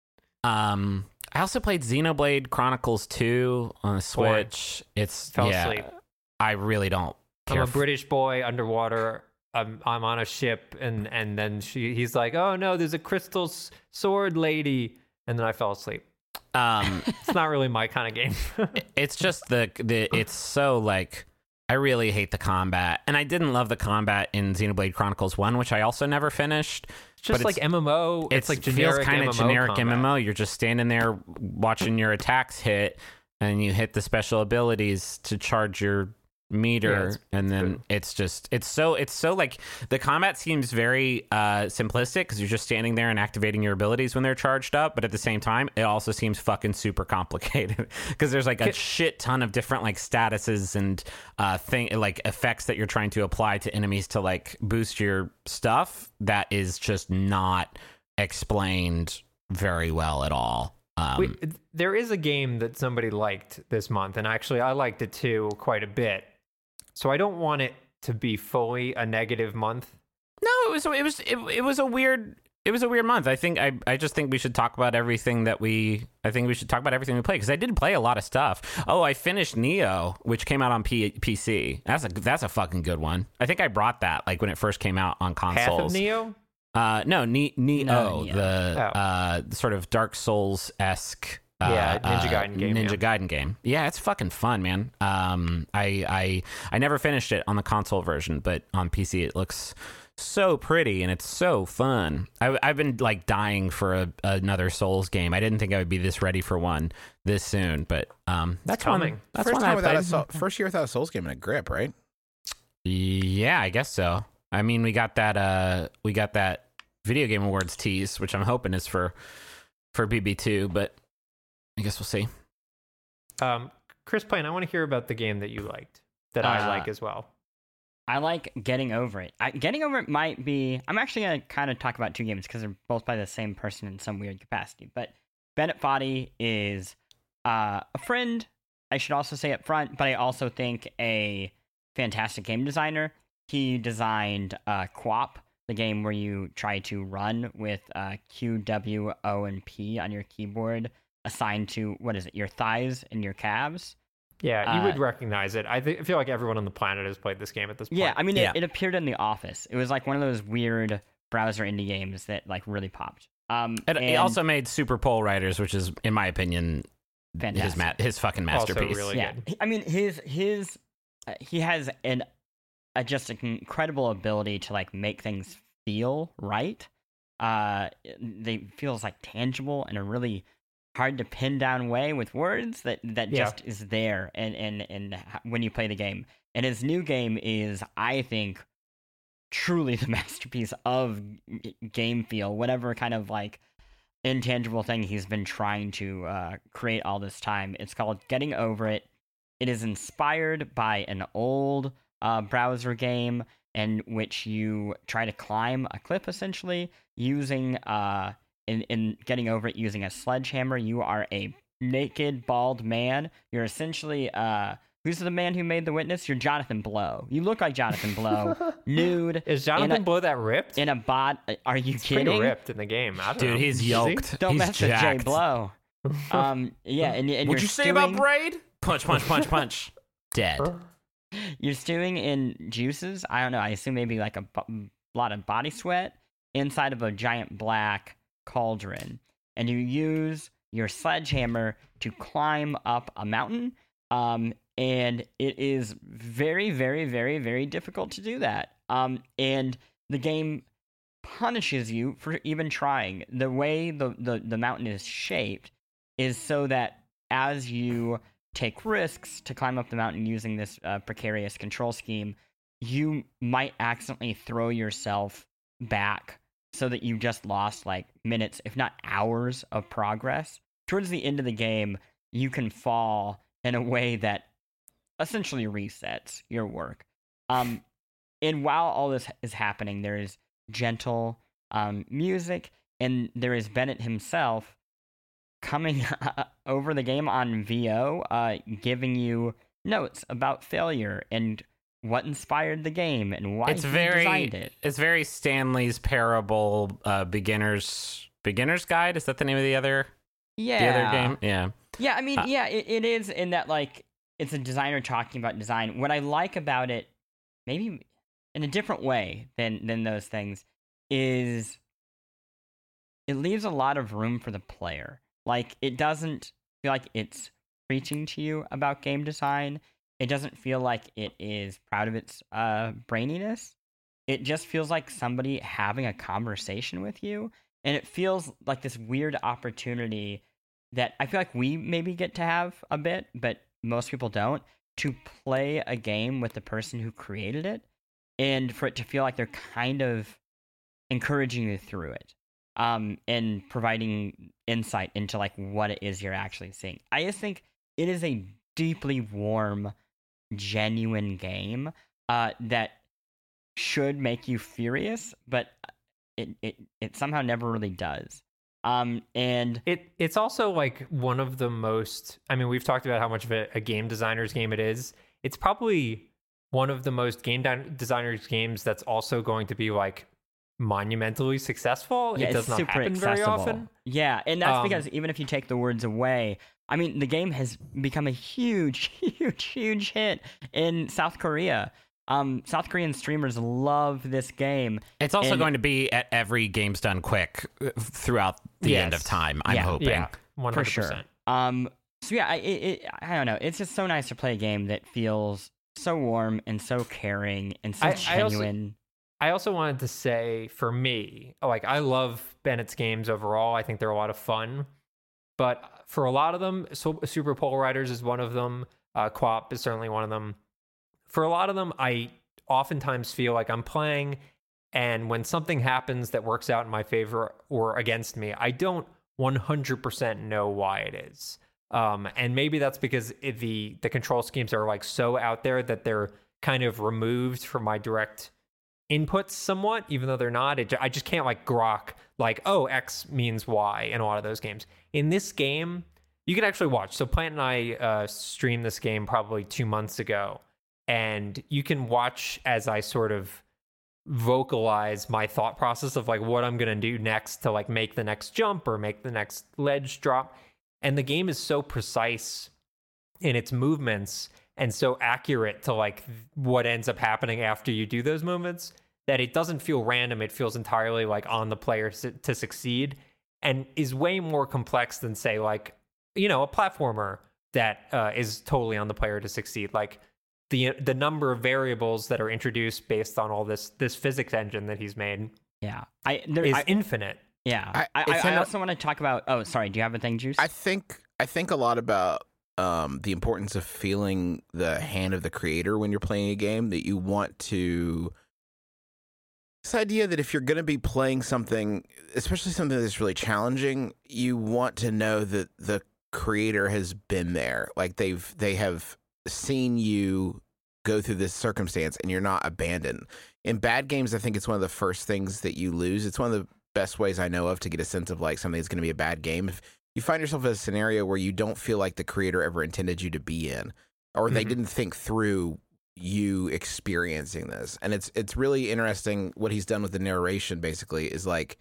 A: Um, I also played Xenoblade Chronicles two on the Switch. It's
B: Fell
A: yeah,
B: asleep.
A: I really don't
B: I'm
A: care.
B: a
A: f-
B: British boy underwater. I'm I'm on a ship, and and then she he's like, oh no, there's a crystal s- sword lady, and then I fell asleep.
A: um,
B: It's not really my kind of game.
A: it's just the the it's so like. I really hate the combat, and I didn't love the combat in Xenoblade Chronicles one, which I also never finished.
B: It's just
A: But
B: like
A: it's-
B: M M O. It's,
A: It's
B: like
A: feels
B: generic
A: kind
B: M M O
A: of generic
B: combat.
A: M M O. You're just standing there watching your attacks hit, and you hit the special abilities to charge your meter,
B: Yeah, it's-
A: and then
B: good.
A: it's just it's so it's so like the combat seems very uh simplistic because you're just standing there and activating your abilities when they're charged up, but at the same time it also seems fucking super complicated because there's like a
B: Ca-
A: shit ton of different like statuses and uh thing like effects that you're trying to apply to enemies to like boost your stuff that is just not explained very well at all. um
B: Wait, there is a game that somebody liked this month, and actually I liked it too quite a bit. So I don't want it to be fully a negative month.
A: No, it was it was it, it was a weird it was a weird month. I think I I just think we should talk about everything that we I think we should talk about everything we play because I did play a lot of stuff. Oh, I finished Neo, which came out on P- PC. That's a that's a fucking good one. I think I brought that like when it first came out on
B: Path
A: consoles.
B: of Neo?
A: Uh, no, ne- Neo,
C: No, Neo.
A: the
B: Oh.
A: uh sort of Dark Souls esque. Uh,
B: Yeah, Ninja Gaiden game,
A: Ninja
B: yeah.
A: Gaiden game. Yeah, it's fucking fun, man. Um, I I I never finished it on the console version, but on P C it looks so pretty and it's so fun. I, I've been like dying for a, another Souls game. I didn't think I would be this ready for one this soon, but um, that's
B: coming.
A: one. That's
D: first
A: one
D: time
A: I
D: without a
A: played.
D: Soul- first year without a Souls game in a grip, right?
A: Yeah, I guess so. I mean, we got that. Uh, we got that video game awards tease, which I'm hoping is for for B B two, but I guess we'll see.
B: Um, Chris Payne, I want to hear about the game that you liked that I
C: Uh,
B: like as well.
C: I like Getting Over It. I, Getting Over It might be. I'm actually going to kind of talk about two games because they're both by the same person in some weird capacity. But Bennett Foddy is uh, a friend, I should also say up front, but I also think a fantastic game designer. He designed uh, Quap, the game where you try to run with uh, Q, W, O, and P on your keyboard assigned to, what is it, your thighs and your calves.
B: Yeah, you
C: uh,
B: would recognize it. I, th- I feel like everyone on the planet has played this game at this point.
C: Yeah, I mean,
A: Yeah.
C: It, it appeared in The Office. It was like one of those weird browser indie games that like really popped. Um,
A: It, it
C: and-
A: also made Super Pole Riders, which is, in my opinion, his
C: Fantastic.
A: ma- his fucking
B: Also
A: masterpiece.
B: really
C: yeah.
B: good.
C: He- I mean, his his uh, he has an a just an incredible ability to like make things feel right. Uh, they feels like tangible in a really hard to pin down way with words that that
B: Yeah.
C: just is there and and and h- when you play the game. And his new game is, I think, truly the masterpiece of g- game feel, whatever kind of like intangible thing he's been trying to uh, create all this time. It's called Getting Over It. it is inspired by an old uh, browser game in which you try to climb a cliff, essentially, using, uh, in, in getting over it using a sledgehammer. You are a naked, bald man. You're essentially, uh, who's the man who made The Witness? You're Jonathan Blow. You look like Jonathan Blow, nude.
B: Is Jonathan
C: a,
B: Blow that ripped?
C: In a bot. Are you
B: He's
C: kidding?
B: pretty ripped in the game. I don't
A: Dude,
B: know.
A: he's
B: Is he?
A: yoked.
C: Don't
A: he's
C: mess
A: jacked.
C: with Jay Blow. Um, yeah, and, and
A: What'd
C: you're
A: you say
C: stewing,
A: about Braid? Punch, punch, punch, punch. Dead.
C: You're stewing in juices. I don't know. I assume maybe like a b- lot of body sweat inside of a giant black cauldron, and you use your sledgehammer to climb up a mountain. Um, and it is very, very, very, very difficult to do that. Um, and the game punishes you for even trying. The way the, the, the mountain is shaped is so that as you take risks to climb up the mountain using this uh, precarious control scheme, you might accidentally throw yourself back so that you just lost like minutes, if not hours of progress. Towards the end of the game, you can fall in a way that essentially resets your work. Um, and while all this is happening, there is gentle um, music, and there is Bennett himself coming over the game on V O, uh, giving you notes about failure and what inspired the game and why
A: It's
C: he
A: very,
C: designed it.
A: it's very Stanley's Parable, uh, beginners, beginner's guide. Is that the name of the other,
C: Yeah.
A: the other game? Yeah.
C: Yeah, I mean,
A: Uh,
C: yeah, it, it is in that, like, it's a designer talking about design. What I like about it, maybe in a different way than, than those things, is it leaves a lot of room for the player. Like, it doesn't feel like it's preaching to you about game design. It doesn't feel like it is proud of its uh, braininess. It just feels like somebody having a conversation with you. And it feels like this weird opportunity that I feel like we maybe get to have a bit, but most people don't, to play a game with the person who created it, and for it to feel like they're kind of encouraging you through it, um, and providing insight into like what it is you're actually seeing. I just think it is a deeply warm, genuine game uh, that should make you furious, but it, it, it somehow never really does. Um, and
B: It it's also like one of the most, I mean, we've talked about how much of a, a game designer's game it is. It's probably one of the most game di- designer's games that's also going to be like monumentally successful.
C: yeah,
B: It does
C: it's
B: not
C: super
B: happen very
C: accessible.
B: often.
C: Yeah, and that's
B: Um,
C: because even if you take the words away, I mean, the game has become a huge, huge, huge hit in South Korea. Um, South Korean streamers love this game.
A: It's also
C: And-
A: going to be at every Games Done Quick uh, throughout the
B: Yes.
A: end of time, I'm
C: Yeah.
A: hoping.
B: Yeah, one
C: For
B: hundred
C: sure.
B: percent.
C: Um, so yeah, I, it, it, I don't know. It's just so nice to play a game that feels so warm and so caring and so
B: I- I also-
C: genuine.
B: I also wanted to say, for me, like, I love Bennett's games overall. I think they're a lot of fun. But for a lot of them, so, Super Pole Riders is one of them. Uh, Quap is certainly one of them. For a lot of them, I oftentimes feel like I'm playing, and when something happens that works out in my favor or against me, I don't one hundred percent know why it is. Um, and maybe that's because it, the the control schemes are like so out there that they're kind of removed from my direct inputs somewhat, even though they're not. It, I just can't like grok like, oh, X means Y in a lot of those games. In this game, you can actually watch. So Plant and I uh, streamed this game probably two months ago, and you can watch as I sort of vocalize my thought process of like what I'm gonna do next to like make the next jump or make the next ledge drop. And the game is so precise in its movements and so accurate to like what ends up happening after you do those movements that it doesn't feel random. It feels entirely like on the player to, to succeed, and is way more complex than say like, you know, a platformer that uh, is totally on the player to succeed. Like the the number of variables that are introduced based on all this this physics engine that he's made
C: Yeah, I there,
B: is
C: I,
B: infinite.
C: yeah.
D: I-
C: I, I,
D: it's
C: I
D: in a-
C: also want to talk about. Oh, sorry. Do you have a thing, Juice?
D: I think I think a lot about um, the importance of feeling the hand of the creator when you're playing a game, that you want to. This idea that if you're going to be playing something, especially something that's really challenging, you want to know that the creator has been there. Like they've they have seen you go through this circumstance and you're not abandoned. In bad games, I think it's one of the first things that you lose. It's one of the best ways I know of to get a sense of like something that's going to be a bad game. If you find yourself in a scenario where you don't feel like the creator ever intended you to be in, or they mm-hmm. didn't think through you experiencing this. And it's it's really interesting what he's done with the narration, basically, is like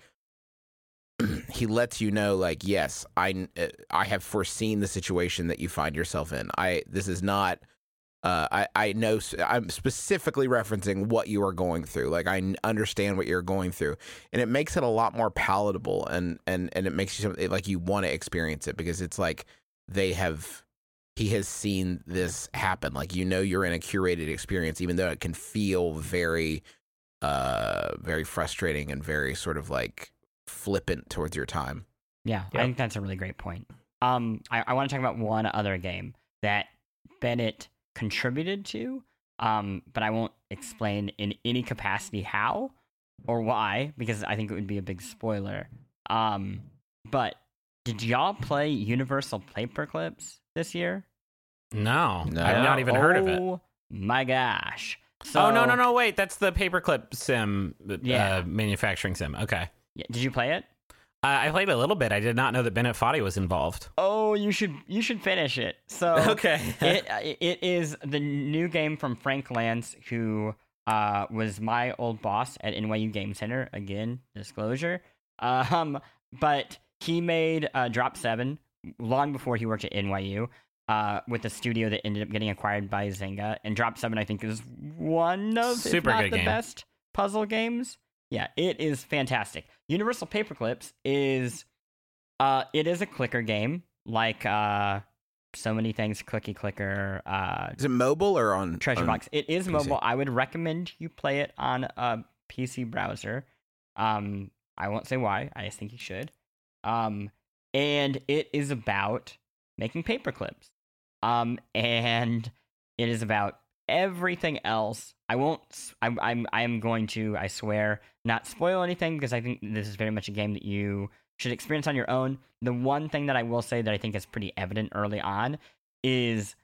D: he lets you know, like, yes, I, I have foreseen the situation that you find yourself in. I this is not uh, I, I know I'm specifically referencing what you are going through. Like, I understand what you're going through, and it makes it a lot more palatable, and and and it makes you like you want to experience it, because it's like they have he has seen this happen. Like, you know, you're in a curated experience, even though it can feel very uh very frustrating and very sort of like flippant towards your time.
C: Yeah, yep. I think that's a really great point. Um, I, I want to talk about one other game that Bennett contributed to, um, but I won't explain in any capacity how or why, because I think it would be a big spoiler. Um, but did y'all play Universal Paperclips this year?
A: No,
D: no.
A: I've not even heard of it.
C: Oh my gosh. So,
A: oh, no, no, no, wait. That's the paperclip sim,
C: yeah.
A: uh, manufacturing sim. Okay.
C: Yeah. Did you play it?
A: Uh, I played a little bit. I did not know that Bennett Foddy was involved.
C: Oh, you should you should finish it. So
A: okay.
C: it it is the new game from Frank Lance, who uh, was my old boss at N Y U Game Center. Again, disclosure. Um, but he made uh, Drop seven long before he worked at N Y U. Uh, with a studio that ended up getting acquired by Zynga, and Drop seven, I think, is one of,
A: Super
C: if not
A: good
C: the
A: game.
C: best puzzle games. Yeah, it is fantastic. Universal Paperclips is, uh, it is a clicker game, like uh, so many things. Clicky Clicker. Uh,
D: is it mobile or on
C: Treasure
D: on
C: Box? It is
D: P C?
C: mobile. I would recommend you play it on a P C browser. Um, I won't say why. I just think you should. Um, and it is about making paperclips. Um, and it is about everything else. I won't, I'm, I'm, I'm going to, I swear, not spoil anything, because I think this is very much a game that you should experience on your own. The one thing that I will say that I think is pretty evident early on is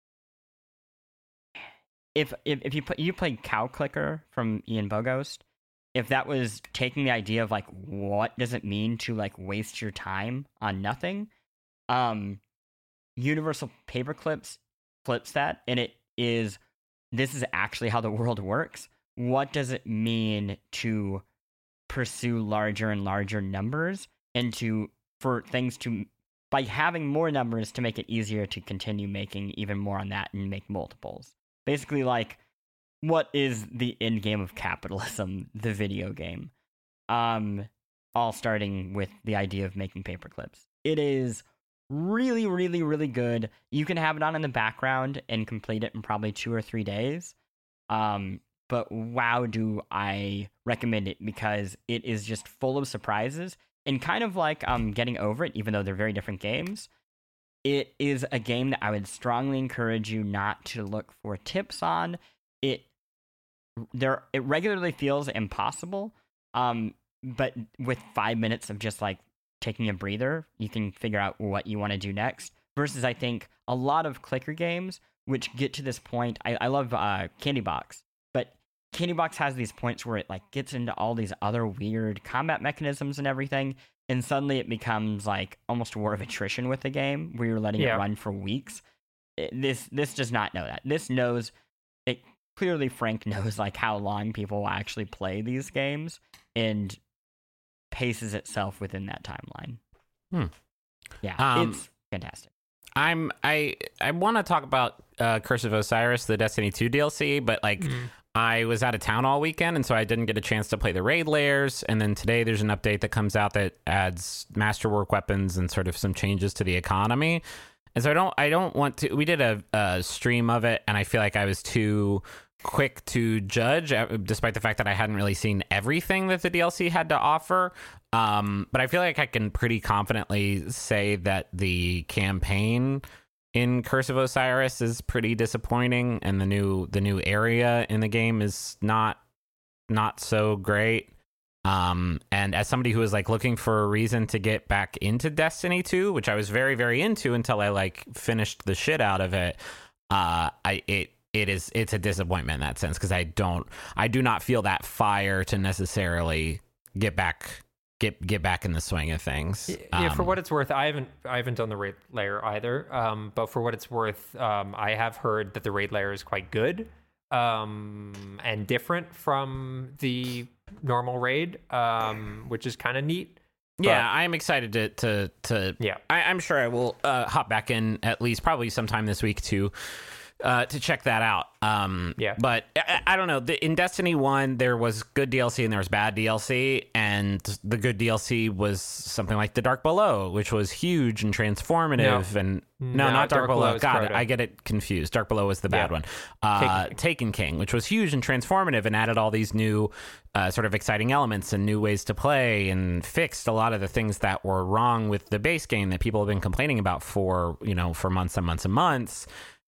C: if, if, if you put, you played Cow Clicker from Ian Bogost, if that was taking the idea of like, what does it mean to like waste your time on nothing? Um, Universal Paperclips flips that, and it is, this is actually how the world works. What does it mean to pursue larger and larger numbers, and to, for things to, by having more numbers, to make it easier to continue making even more on that and make multiples. Basically, like, what is the end game of capitalism, the video game? Um, all starting with the idea of making paperclips. It is really, really, really good. You can have it on in the background and complete it in probably two or three days. Um, but wow, do I recommend it, because it is just full of surprises, and kind of like um, Getting Over It, even though they're very different games. It is a game that I would strongly encourage you not to look for tips on. It there it regularly feels impossible, um, but with five minutes of just like taking a breather, you can figure out what you want to do next. Versus, I think, a lot of clicker games, which get to this point, I, I love uh, Candy Box, but Candy Box has these points where it like gets into all these other weird combat mechanisms and everything, and suddenly it becomes like almost a war of attrition with the game, where you're letting
B: yeah.
C: it run for weeks. It, this this does not know that. This knows it clearly. Frank knows like how long people will actually play these games, and paces itself within that timeline.
A: Hmm.
C: Yeah,
A: um,
C: it's fantastic.
A: I'm I I want to talk about uh, Curse of Osiris, the Destiny two D L C, but like mm. I was out of town all weekend, and so I didn't get a chance to play the raid layers. And then today there's an update that comes out that adds masterwork weapons and sort of some changes to the economy. And so I don't I don't want to. We did a, a stream of it, and I feel like I was too quick to judge, despite the fact that I hadn't really seen everything that the D L C had to offer. Um, but I feel like I can pretty confidently say that the campaign in Curse of Osiris is pretty disappointing, and the new the new area in the game is not not so great. Um, and as somebody who was like looking for a reason to get back into Destiny two, which I was very very into until I like finished the shit out of it. uh, I it it is it's a disappointment in that sense because I don't I do not feel that fire to necessarily get back get get back in the swing of things.
B: Yeah,
A: um,
B: for what it's worth, I haven't I haven't done the raid layer either. Um, but for what it's worth, um, I have heard that the raid layer is quite good, um, and different from the normal raid, um, which is kind of neat.
A: Yeah,
B: But-
A: I'm excited to to to.
B: Yeah.
A: I, I'm sure I will uh, hop back in at least probably sometime this week to uh, to check that out. Um,
B: Yeah.
A: but I, I don't know. The, in Destiny one, there was good D L C and there was bad D L C, and the good D L C was something like the Dark Below, which was huge and transformative.
B: No.
A: And no,
B: No,
A: not Dark,
B: Dark
A: Below.
B: Below is
A: God,
B: Crota.
A: I get it confused. Dark Below was the bad
B: Yeah.
A: one. Uh,
B: Taken King.
A: Taken King, which was huge and transformative and added all these new uh, sort of exciting elements and new ways to play and fixed a lot of the things that were wrong with the base game that people have been complaining about for, you know, for months and months and months.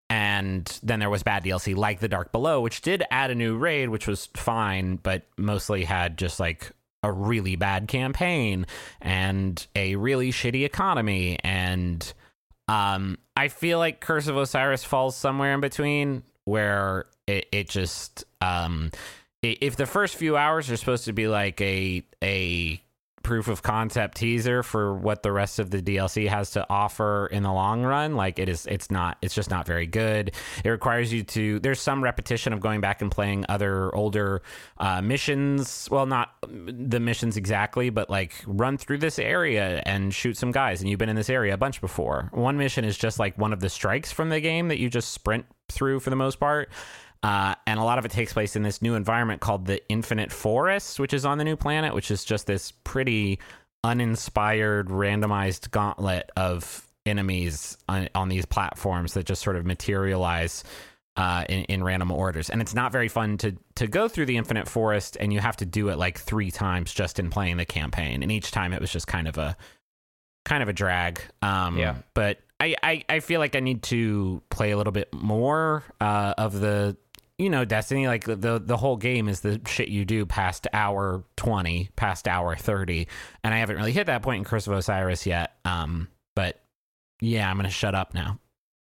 A: And then there was bad D L C like the Dark Below, which did add a new raid, which was fine, but mostly had just like a really bad campaign and a really shitty economy. And um, I feel like Curse of Osiris falls somewhere in between where it, it just um, i- if the first few hours are supposed to be like a a proof of concept teaser for what the rest of the D L C has to offer in the long run, like it is it's not it's just not very good. It requires you to there's some repetition of going back and playing other older uh missions, well, not the missions exactly, but like run through this area and shoot some guys, and you've been in this area a bunch before. One mission is just like one of the strikes from the game that you just sprint through for the most part. Uh, and a lot of it takes place in this new environment called the Infinite Forest, which is on the new planet, which is just this pretty uninspired, randomized gauntlet of enemies on, on these platforms that just sort of materialize uh, in, in random orders. And it's not very fun to to go through the Infinite Forest, and you have to do it like three times just in playing the campaign. And each time it was just kind of a kind of a drag. Um,
B: Yeah.
A: But I, I, I feel like I need to play a little bit more uh, of the, you know, Destiny. Like the the whole game is the shit you do past hour twenty, past hour thirty, and I haven't really hit that point in Curse of Osiris yet. Um, but yeah, I'm gonna shut up now.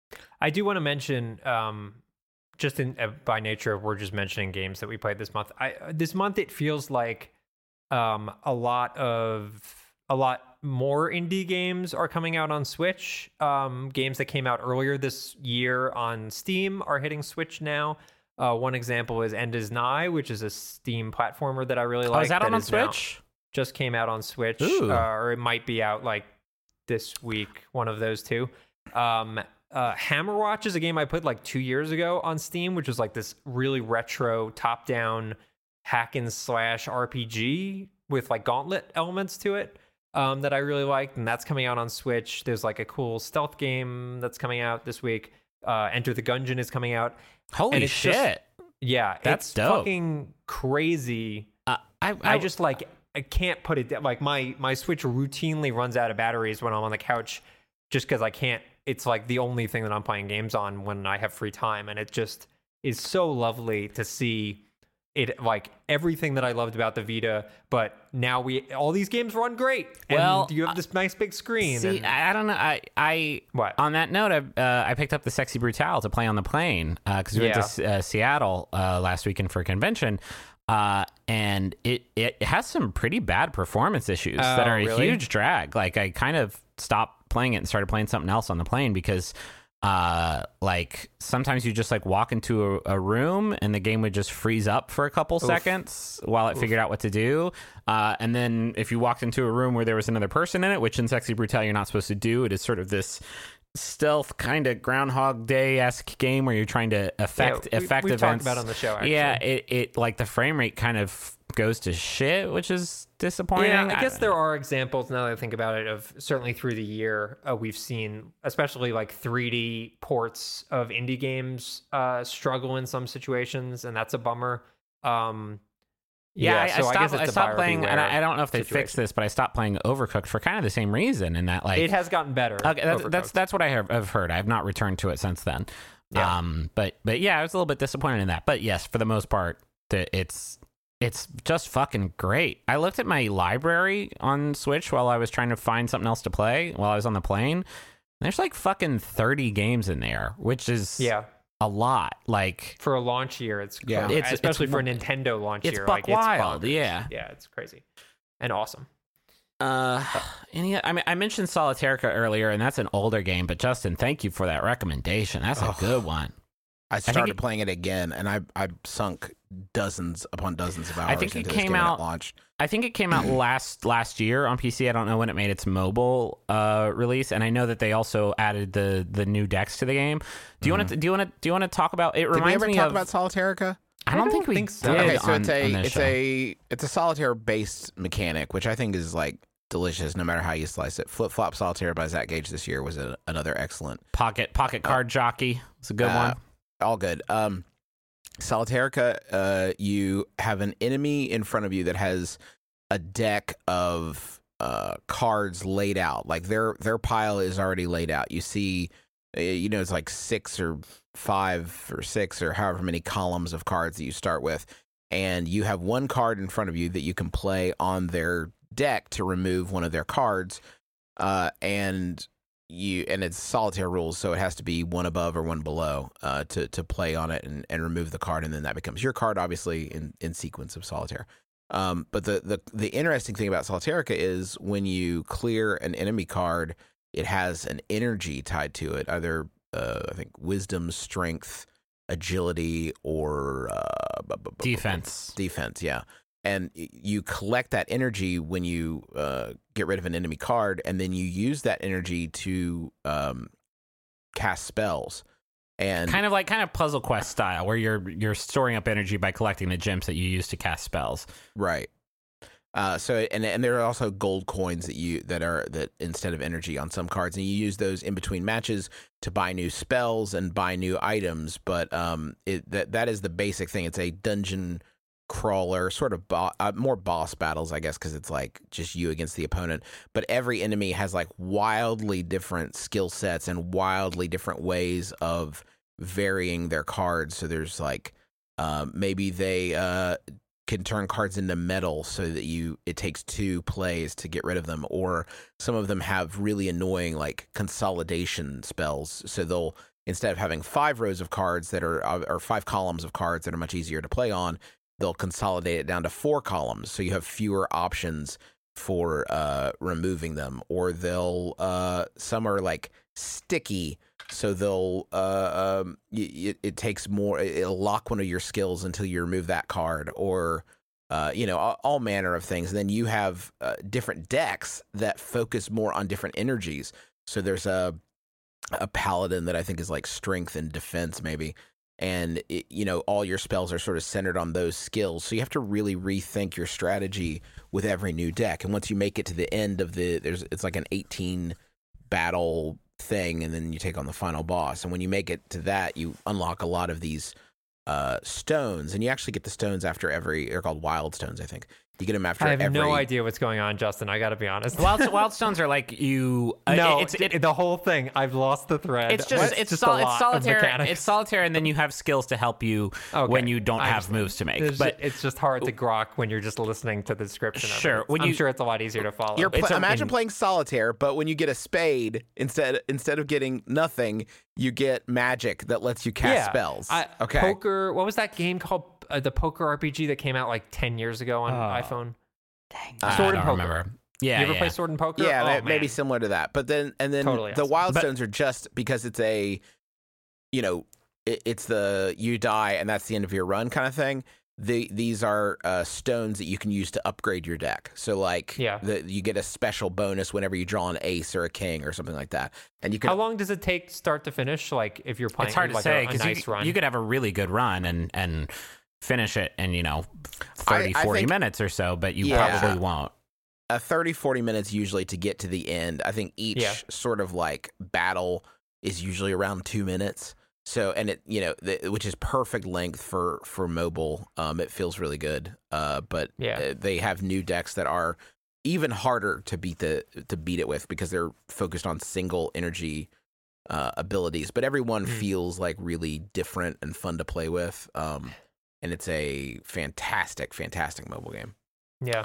B: I do want to mention, um, just in uh, by nature of we're just mentioning games that we played this month. I uh, this month it feels like um, a lot of a lot more indie games are coming out on Switch. Um, games that came out earlier this year on Steam are hitting Switch now. Uh, one example is End Is Nigh, which is a Steam platformer that I really like.
A: Oh, is that, on, on
B: is now-
A: Switch?
B: just came out on Switch,
A: Ooh.
B: uh, or it might be out like this week, one of those two. Um, uh, Hammerwatch is a game I played like two years ago on Steam, which was like this really retro top-down hack and slash R P G with like gauntlet elements to it um, that I really liked, and that's coming out on Switch. There's like a cool stealth game that's coming out this week. Uh, Enter the Gungeon is coming out.
A: Holy
B: And it's
A: shit!
B: just- Yeah,
A: That's
B: it's
A: dope.
B: fucking crazy.
A: uh, I,
B: I just like I can't put it down. Like my my Switch routinely runs out of batteries when I'm on the couch, just because I can't. It's like the only thing that I'm playing games on when I have free time, and it just is so lovely to see it. Like everything that I loved about the Vita, but now we all these games run great. And
A: Well,
B: you have this nice big screen.
A: See,
B: and,
A: I, I don't know. I, I
B: What?
A: on that note, I, uh, I picked up the Sexy Brutale to play on the plane because we
B: Yeah.
A: went to uh, Seattle uh, last weekend for a convention, uh, and it it has some pretty bad performance issues that
B: Oh,
A: are a
B: really?
A: huge drag. Like I kind of stopped playing it and started playing something else on the plane because. Uh, like sometimes you just like walk into a, a room and the game would just freeze up for a couple seconds while it figured out what to do. Uh, and then if you walked into a room where there was another person in it, which in Sexy Brutale you're not supposed to do, it is sort of this stealth kind of Groundhog Day-esque game where you're trying to affect
B: Yeah, we-
A: affect
B: we've talked
A: events.
B: about it on the show, actually.
A: Yeah, it, it like the frame rate kind of goes to shit, which is disappointing.
B: Yeah, I guess there are examples now that I think about it of certainly through the year uh, we've seen, especially like three D ports of indie games uh, struggle in some situations, and that's a bummer. Um,
A: Yeah,
B: yeah,
A: I,
B: so
A: I
B: I,
A: stopped,
B: guess
A: I
B: it's a
A: stopped
B: buyer
A: playing, and
B: beware
A: I, I don't know if they
B: situation.
A: fixed this, but I stopped playing Overcooked for kind of the same reason. In that, like,
B: It has gotten better.
A: okay, that's, that's
B: Overcooked.
A: that's what I have have heard. I have not returned to it since then.
B: Yeah.
A: Um, but but yeah, I was a little bit disappointed in that. But yes, for the most part, the, it's it's just fucking great. I looked at my library on Switch while I was trying to find something else to play while I was on the plane. There's like fucking thirty games in there, which is
B: Yeah.
A: a lot. Like
B: For a launch year, it's
D: Yeah.
B: crazy.
A: It's-
B: especially
A: it's-
B: for a Nintendo launch
A: it's
B: year.
A: buck
B: like,
A: wild,
B: it's bonkers.
A: yeah.
B: Yeah, it's crazy and awesome.
A: Uh, any, I mean, I mentioned Solitairica earlier, and that's an older game. But Justin, thank you for that recommendation. That's a
D: Oh.
A: good one.
D: I
A: think
D: started
A: it-
D: playing it again, and I I sunk dozens upon dozens of hours.
A: I think it
D: into this
A: came
D: game when
A: out-
D: it launched.
A: I think it came out last last year on P C. I don't know when it made its mobile uh, release, and I know that they also added the the new decks to the game. Do you want to do you want to do you want to talk about? It
D: Did we
A: reminds
D: ever
A: me
D: talk
A: of.
D: about Solitairica?
A: I don't
B: I
A: think
B: don't
A: we
B: think so.
A: did.
D: Okay, so
A: on,
D: it's a
A: on this
D: it's
A: show.
D: a it's a solitaire based mechanic, which I think is like delicious no matter how you slice it. Flip Flop Solitaire by Zach Gage this year was a, another excellent.
A: pocket pocket card jockey. It's a good
D: Uh,
A: one.
D: All good. Um, Solitairica, uh, you have an enemy in front of you that has a deck of uh, cards laid out. Like their their pile is already laid out. You see, uh, you know, it's like six or five or six or however many columns of cards that you start with, and you have one card in front of you that you can play on their deck to remove one of their cards, uh, and you and it's solitaire rules, so it has to be one above or one below uh, to to play on it and, and remove the card, and then that becomes your card, obviously in, in sequence of solitaire. Um, but the, the the interesting thing about Solitairica is when you clear an enemy card, it has an energy tied to it, either uh, I think wisdom, strength, agility, or uh, bu- bu- bu-
A: Defense.
D: defense, yeah. And y- you collect that energy when you uh, get rid of an enemy card, and then you use that energy to um, cast spells. And
A: Kind of like kind of Puzzle Quest style, where you're you're storing up energy by collecting the gems that you use to cast spells.
D: right. Uh, so and and there are also gold coins that you that are that instead of energy on some cards, and you use those in between matches to buy new spells and buy new items. But um, it that that is the basic thing. It's a dungeon crawler, sort of bo- uh, more boss battles, I guess, because it's like just you against the opponent. But every enemy has like wildly different skill sets and wildly different ways of varying their cards. So there's like um, maybe they uh, can turn cards into metal so that you it takes two plays to get rid of them, or some of them have really annoying like consolidation spells. So they'll instead of having five rows of cards that are or five columns of cards that are much easier to play on, they'll consolidate it down to four columns, so you have fewer options for uh, removing them. Or they'll uh, some are like sticky, so they'll uh, um, it, it takes more. It'll lock one of your skills until you remove that card, or uh, you know, all, all manner of things. And then you have uh, different decks that focus more on different energies. So there's a a paladin that I think is like strength and defense, maybe. And, it, you know, all your spells are sort of centered on those skills. So you have to really rethink your strategy with every new deck. And once you make it to the end of the, there's it's like an eighteen battle thing, and then you take on the final boss. And when you make it to that, you unlock a lot of these uh, stones. And you actually get the stones after every, they're called wild stones, I think. You get them after
B: I have
D: every...
B: no idea what's going on, Justin. I got to be honest.
A: Wild wild stones are like you. Uh,
B: no,
A: it's
B: it,
A: it,
B: the whole thing. I've lost the thread.
A: it's just it's,
B: just
A: sol-
B: a
A: it's
B: lot of
A: solitaire.
B: mechanics.
A: It's solitaire, and then you have skills to help you
B: Okay,
A: when you don't
B: I
A: have
B: understand.
A: moves to make.
B: It's,
A: But
B: ju- it's just hard to grok when you're just listening to the description. Of
A: Sure,
B: it.
A: when
B: I'm
A: you-
B: sure it's a lot easier to follow.
D: You're pl-
A: It's a-
D: imagine
A: in-
D: playing solitaire, but when you get a spade, instead instead of getting nothing, you get magic that lets you cast
B: yeah.
D: spells.
B: I,
D: okay.
B: Poker. What was that game called? Uh, the poker R P G that came out like ten years ago on
C: Oh.
B: iPhone.
C: Dang.
A: I
B: Sword and
A: don't
B: Poker.
A: remember. Yeah,
B: you ever
A: yeah.
B: play Sword and Poker?
D: Yeah,
B: oh,
D: may-
B: man.
D: maybe similar to that. But then and then
B: Totally
D: the
B: awesome.
D: wild
A: But-
D: stones are just because it's a, you know, it, it's the you die and that's the end of your run kind of thing. The these are uh, stones that you can use to upgrade your deck. So like,
B: Yeah.
D: the, you get a special bonus whenever you draw an ace or a king or something like that. And you can
B: How long does it take start to finish? Like if you're playing,
A: It's hard to
B: like
A: say
B: a, a
A: because
B: nice
A: you,
B: run.
A: you could have a really good run and and finish it in you know thirty,
D: I
A: forty
D: think-
A: minutes or so, but you
D: Yeah.
A: probably won't.
D: a thirty, forty minutes usually to get to the end. I think each
B: Yeah.
D: sort of like battle is usually around two minutes. So, and it, you know, the, which is perfect length for, for mobile. Um, it feels really good. Uh, but
B: Yeah.
D: uh, they have new decks that are even harder to beat the, to beat it with because they're focused on single energy, uh, abilities, but everyone
B: Mm.
D: feels like really different and fun to play with. Um, and it's a fantastic, fantastic mobile game.
B: yeah.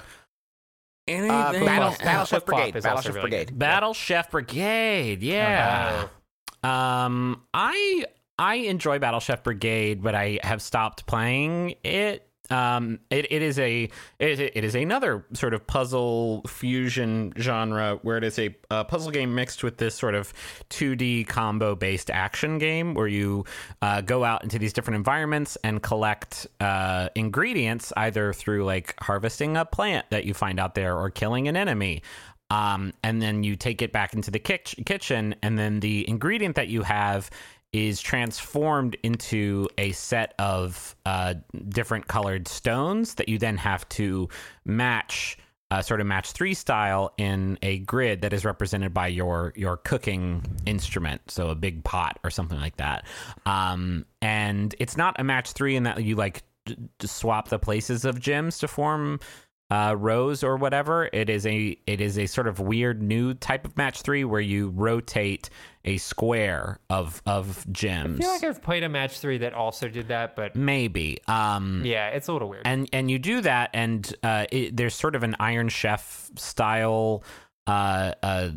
D: Uh,
A: Anything
D: Battle,
A: else?
D: Battle Chef
B: Flip Flop
D: Brigade.
B: is
D: Battle
B: also
D: Chef
B: really
D: Brigade.
B: good.
A: Battle Chef Brigade, yeah. Um, I I enjoy Battle Chef Brigade, but I have stopped playing it. Um, it, it is a it, it is another sort of puzzle fusion genre where it is a, a puzzle game mixed with this sort of two D combo based action game where you uh, go out into these different environments and collect uh, ingredients either through like harvesting a plant that you find out there or killing an enemy. Um, and then you take it back into the kitch- kitchen, and then the ingredient that you have is transformed into a set of uh, different colored stones that you then have to match, uh, sort of match three style in a grid that is represented by your your cooking instrument, so a big pot or something like that. Um, and it's not a match three in that you like d- d- swap the places of gems to form uh rows or whatever. It is a it is a sort of weird new type of match three where you rotate a square of of gems.
B: I feel like I've played a match three that also did that, but
A: maybe um
B: yeah, it's a little weird.
A: and and you do that, and uh it, there's sort of an Iron Chef style uh uh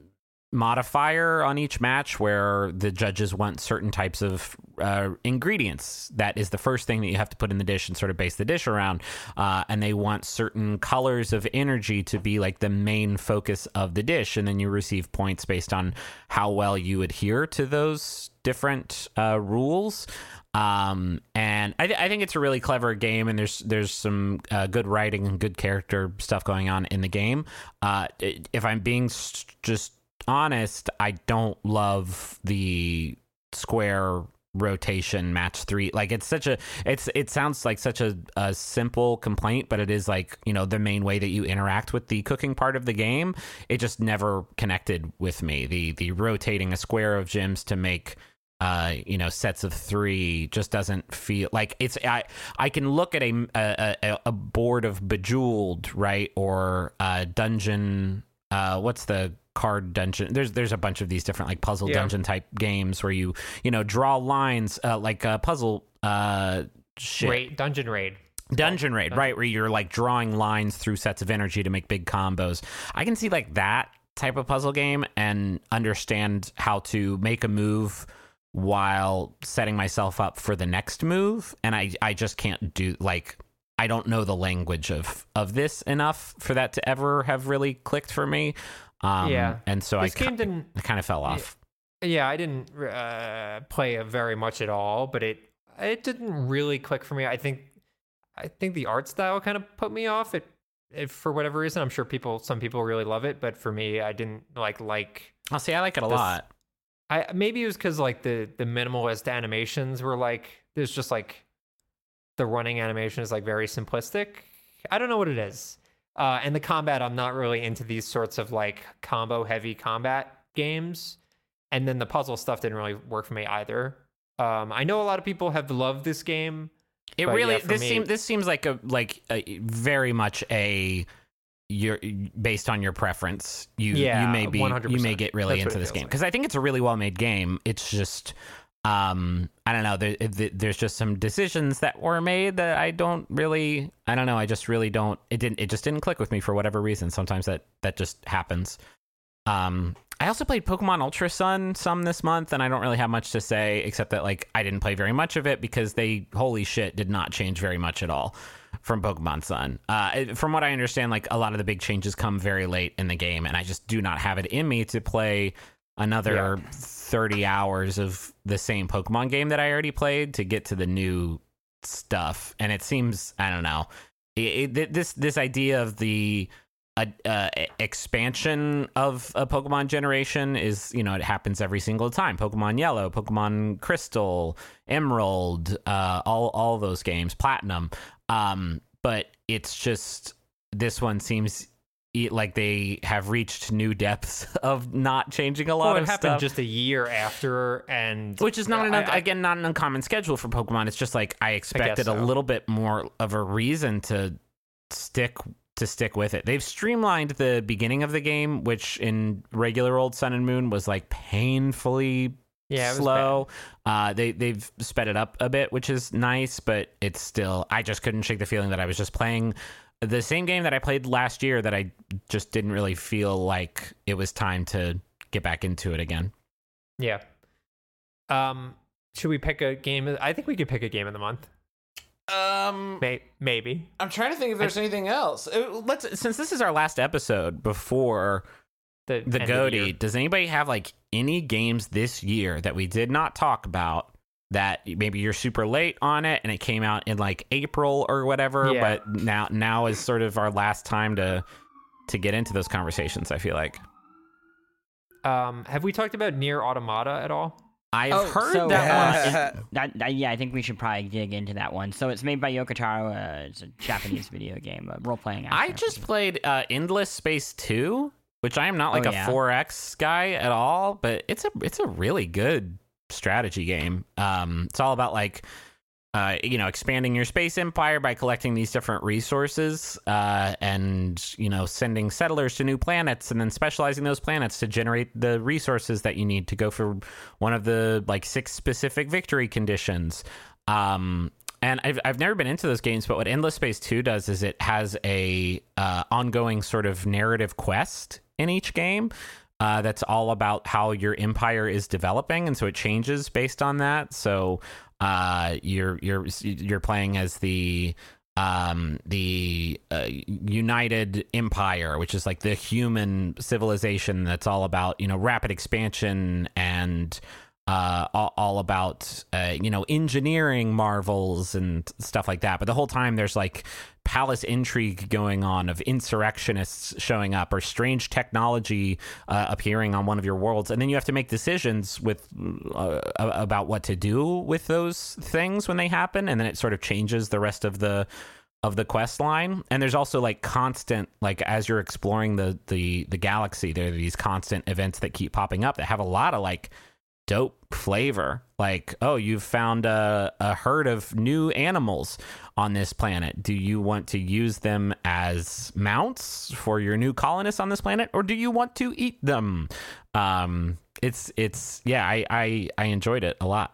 A: modifier on each match where the judges want certain types of uh, ingredients. That is the first thing that you have to put in the dish and sort of base the dish around. Uh, and they want certain colors of energy to be like the main focus of the dish. And then you receive points based on how well you adhere to those different uh, rules. Um, and I, th- I think it's a really clever game, and there's there's some uh, good writing and good character stuff going on in the game. Uh, if I'm being st- just honest, I don't love the square rotation match three. Like it's such a it's it sounds like such a, a simple complaint, but it is like, you know, the main way that you interact with the cooking part of the game. It just never connected with me. The the rotating a square of gems to make uh you know sets of three just doesn't feel like it's I I can look at a a, a board of Bejeweled, right, or uh dungeon uh what's the card dungeon, there's there's a bunch of these different like puzzle
B: yeah.
A: dungeon type games where you you know draw lines uh, like a puzzle uh shit.
B: Raid, dungeon raid
A: Dungeon Raid, right, where you're like drawing lines through sets of energy to make big combos. I can see like that type of puzzle game and understand how to make a move while setting myself up for the next move, and I I just can't do like I don't know the language of of this enough for that to ever have really clicked for me. Um,
B: yeah,
A: and so
B: this
A: I,
B: game didn't,
A: I kind of fell off.
B: Yeah, I didn't uh, play it very much at all, but it it didn't really click for me. I think I think the art style kind of put me off. It, it for whatever reason. I'm sure people, some people really love it, but for me, I didn't like like.
A: I'll see. I like it a
B: this,
A: lot.
B: I maybe it was because like the the minimalist animations were like there's just like the running animation is like very simplistic. I don't know what it is. Uh, and the combat, I'm not really into these sorts of like combo heavy combat games. And then the puzzle stuff didn't really work for me either. Um, I know a lot of people have loved this game.
A: It
B: but
A: really
B: yeah, for
A: this
B: me-
A: seems this seems like a like a, very much a you're based on your preference. You
B: Yeah,
A: you may be
B: one hundred
A: you
B: percent.
A: may get really
B: That's what
A: into
B: it
A: this
B: feels
A: game
B: like.
A: because I think it's a really well made game. It's just um I don't know. There, there, there's just some decisions that were made that I don't really. I don't know. I just really don't. It didn't. It just didn't click with me for whatever reason. Sometimes that that just happens. Um, I also played Pokemon Ultra Sun some this month, and I don't really have much to say except that like I didn't play very much of it because they holy shit did not change very much at all from Pokemon Sun. Uh, it- from what I understand, like a lot of the big changes come very late in the game, and I just do not have it in me to play another
B: Yeah.
A: thirty hours of the same Pokemon game that I already played to get to the new stuff. And it seems, I don't know, it, it, this this idea of the uh, uh, expansion of a Pokemon generation is, you know, it happens every single time. Pokemon Yellow, Pokemon Crystal, Emerald, uh, all all those games, Platinum. Um, but it's just this one seems e- like they have reached new depths of not changing a lot
B: Well, it
A: of
B: happened
A: stuff.
B: just a year after, and
A: Which is not an,
B: I- I-
A: again not an uncommon schedule for Pokemon. It's just like I expected
B: so.
A: a little bit more of a reason to stick to stick with it. They've streamlined the beginning of the game, which in regular old Sun and Moon was like painfully
B: yeah, it was
A: slow. Uh, they they've sped it up a bit, which is nice, but it's still. I just couldn't shake the feeling that I was just playing the same game that I played last year. That I just didn't really feel like it was time to get back into it again.
B: Yeah. Um, should we pick a game? Of, I think we could pick a game of the month.
A: Um,
B: May, maybe.
A: I'm trying to think if there's I, anything else. Uh, Let's since this is our last episode before
B: the
A: the
B: end of the year.
A: Goatee. Does anybody have like any games this year that we did not talk about that maybe you're super late on it and it came out in like April or whatever,
B: Yeah.
A: but now now is sort of our last time to to get into those conversations, I feel like.
B: Um, have we talked about Nier Automata at all?
A: I've
C: Oh,
A: heard
C: so,
A: that one.
C: uh, it- that, that- yeah, I think we should probably dig into that one. So it's made by Yoko Taro. Uh, it's a Japanese video game, a role-playing.
A: I
C: action
A: just
C: R P G.
A: played uh, Endless Space two, which I am not like
C: Oh,
A: a
C: yeah?
A: four X guy at all, but it's a it's a really good strategy game. Um, it's all about like uh, you know, expanding your space empire by collecting these different resources, uh, and you know, sending settlers to new planets, and then specializing those planets to generate the resources that you need to go for one of the like six specific victory conditions. Um, and I've I've never been into those games, but what Endless Space two does is it has a uh, ongoing sort of narrative quest in each game. Uh, that's all about how your empire is developing, and so it changes based on that. So uh, you're you're you're playing as the um, the uh, United Empire, which is like the human civilization that's all about, you know, rapid expansion and uh, all, all about uh, you know, engineering marvels and stuff like that. But the whole time there's like palace intrigue going on of insurrectionists showing up or strange technology uh, appearing on one of your worlds, and then you have to make decisions with uh, about what to do with those things when they happen, and then it sort of changes the rest of the of the quest line. And there's also like constant, like as you're exploring the the the galaxy, there are these constant events that keep popping up that have a lot of like dope flavor. Like, oh, you've found a, a herd of new animals on this planet. Do you want to use them as mounts for your new colonists on this planet, or do you want to eat them? Um, it's it's yeah, I I, I enjoyed it a lot.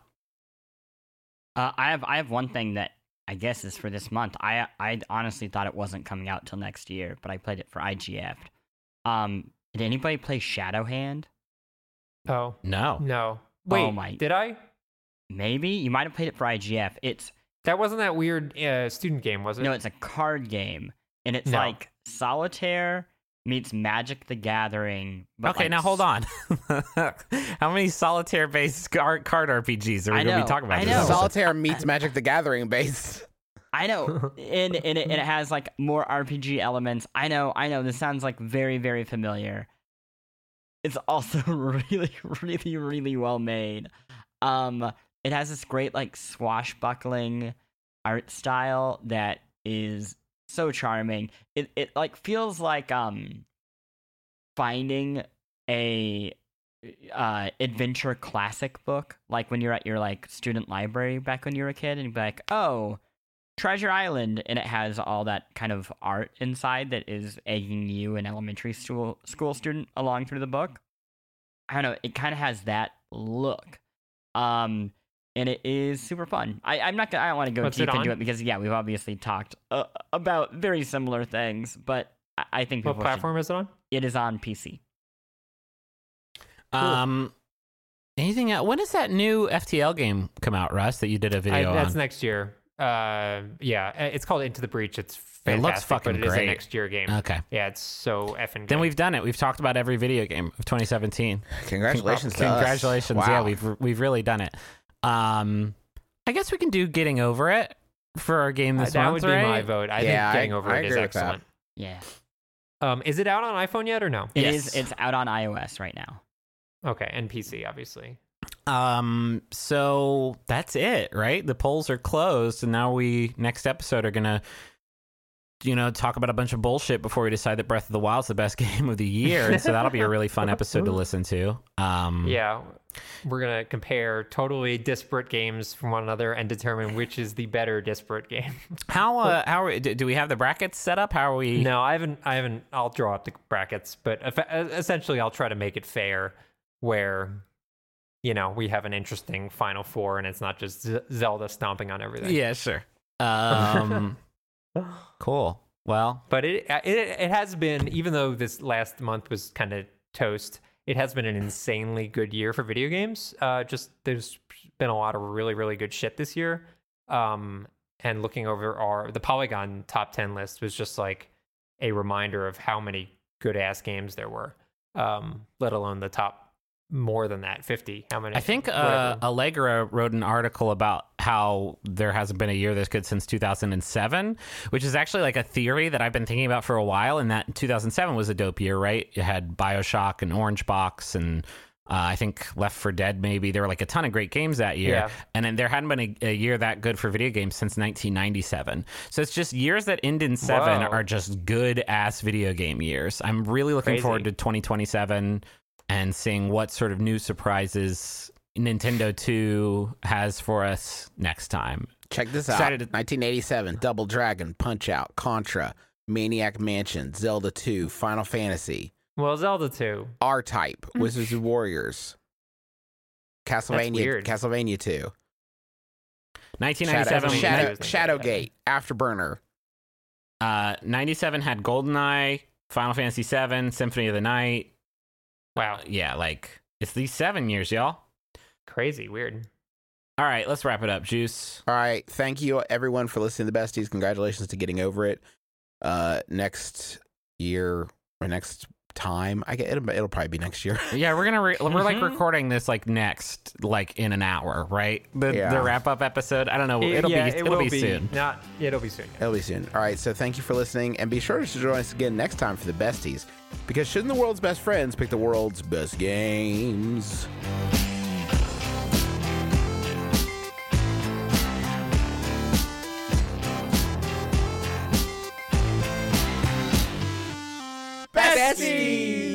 C: Uh, I have I have one thing that I guess is for this month. I I honestly thought it wasn't coming out till next year, but I played it for I G F. Um, did anybody play Shadowhand?
B: Oh
A: No.
B: no! Wait,
C: Oh, my-
B: did I?
C: Maybe you might have played it for I G F. It's
B: That wasn't that weird uh, student game, was it?
C: no, it's a card game, and it's
B: No.
C: like Solitaire meets Magic the Gathering. But
A: Okay,
C: like
A: now hold on. How many solitaire-based card, card R P Gs are we
C: I
A: going to
C: know,
A: be talking about?
C: I
A: this
C: know.
A: episode?
D: Solitaire meets Magic the Gathering base.
C: I know, and and it, and it has like more R P G elements. I know, I know. This sounds like very, very familiar. It's also really, really, really well made. Um, it has this great like swashbuckling art style that is so charming. It it like feels like um finding a uh adventure classic book, like when you're at your like student library back when you were a kid, and you'd be like, oh, Treasure Island, and it has all that kind of art inside that is egging you, an elementary school school student, along through the book. I don't know, it kind of has that look, um, and it is super fun. I, I'm not gonna, I don't want to go
B: What's
C: deep
B: it
C: into
B: on?
C: it because yeah, we've obviously talked uh, about very similar things, but I, I think
B: What
C: people
B: platform is it on?
C: should, it is on P C.
A: Um, anything else? When does that new F T L game come out, Russ, that you did a
B: I,
A: video
B: that's
A: on?
B: next year. Uh, yeah, uh, it's called Into the Breach. It's
A: It
B: fantastic,
A: looks fucking
B: but it is
A: great.
B: a next year game.
A: Okay.
B: Yeah, it's so effing good.
A: Then we've done it. We've talked about every video game of twenty seventeen.
D: Congratulations to us.
A: Congratulations.
D: Wow.
A: Yeah, we've we've really done it. Um, I guess we can do Getting Over It for our game
B: Uh,
A: this
B: that
A: month,
B: would be
A: right?
B: my vote. I
D: Yeah,
B: think Getting
D: I-
B: Over
D: I
B: It is
D: agree with that.
B: excellent.
C: Yeah,
B: Um, is it out on iPhone yet or no?
C: it
A: Yes.
C: is. It's out on iOS right now.
B: Okay, and P C obviously.
A: Um, so that's it, right? The polls are closed, and now we next episode are gonna, you know, talk about a bunch of bullshit before we decide that Breath of the Wild's the best game of the year. And so that'll be a really fun episode to listen to. Um,
B: Yeah, we're gonna compare totally disparate games from one another and determine which is the better disparate game.
A: How uh, how are, do do we have the brackets set up? How are we?
B: No, I haven't. I haven't. I'll draw up the brackets, but eff- essentially, I'll try to make it fair, where, you know, we have an interesting final four, and it's not just Z- Zelda stomping on everything.
A: Yeah, sure. Um, cool. Well,
B: But it, it it has been, even though this last month was kind of toast, it has been an insanely good year for video games. Uh, just there's been a lot of really, really good shit this year. Um, and looking over our the Polygon top ten list was just like a reminder of how many good ass games there were. Um, let alone the top more than that, fifty. How many?
A: I think uh, Allegra wrote an article about how there hasn't been a year this good since two thousand seven, which is actually like a theory that I've been thinking about for a while. And that two thousand seven was a dope year, right? You had BioShock and Orange Box and uh, I think Left four Dead, maybe. There were like a ton of great games that year.
B: Yeah.
A: And then there hadn't been a, a year that good for video games since nineteen ninety-seven. So it's just years that end in seven
B: Whoa.
A: are just good ass video game years. I'm really looking
B: Crazy.
A: forward to twenty twenty-seven and seeing what sort of new surprises Nintendo two has for us next time.
D: Check this out.
A: Excited to-
D: nineteen eighty-seven, Double Dragon, Punch-Out, Contra, Maniac Mansion, Zelda two, Final Fantasy,
B: Well, Zelda two.
D: R-Type, Wizards and Warriors, Castlevania,
B: weird.
D: Castlevania two,
A: nineteen
D: Shadow,
A: ninety-seven,
D: Shadow,
B: was
D: Shadowgate, Afterburner,
A: uh, ninety-seven had GoldenEye, Final Fantasy seven, Symphony of the Night.
B: Wow.
A: Yeah, like, it's these seven years, y'all.
B: Crazy. Weird.
A: All right, let's wrap it up, Juice.
D: All right. Thank you, everyone, for listening to the Besties. Congratulations to getting over it. Uh, next year or next time, I get it'll, it'll probably be next year.
A: Yeah, we're gonna re- we're like
B: Mhm.
A: recording this like next, like in an hour, right? The
D: Yeah.
A: the wrap up episode. I don't know.
B: It-
A: It'll
B: yeah,
A: be
B: it
A: it'll
B: will
A: be soon.
B: Not. It'll be soon.
D: It'll be soon. All right. So thank you for listening, and be sure to join us again next time for the Besties, because shouldn't the world's best friends pick the world's best games? Besties.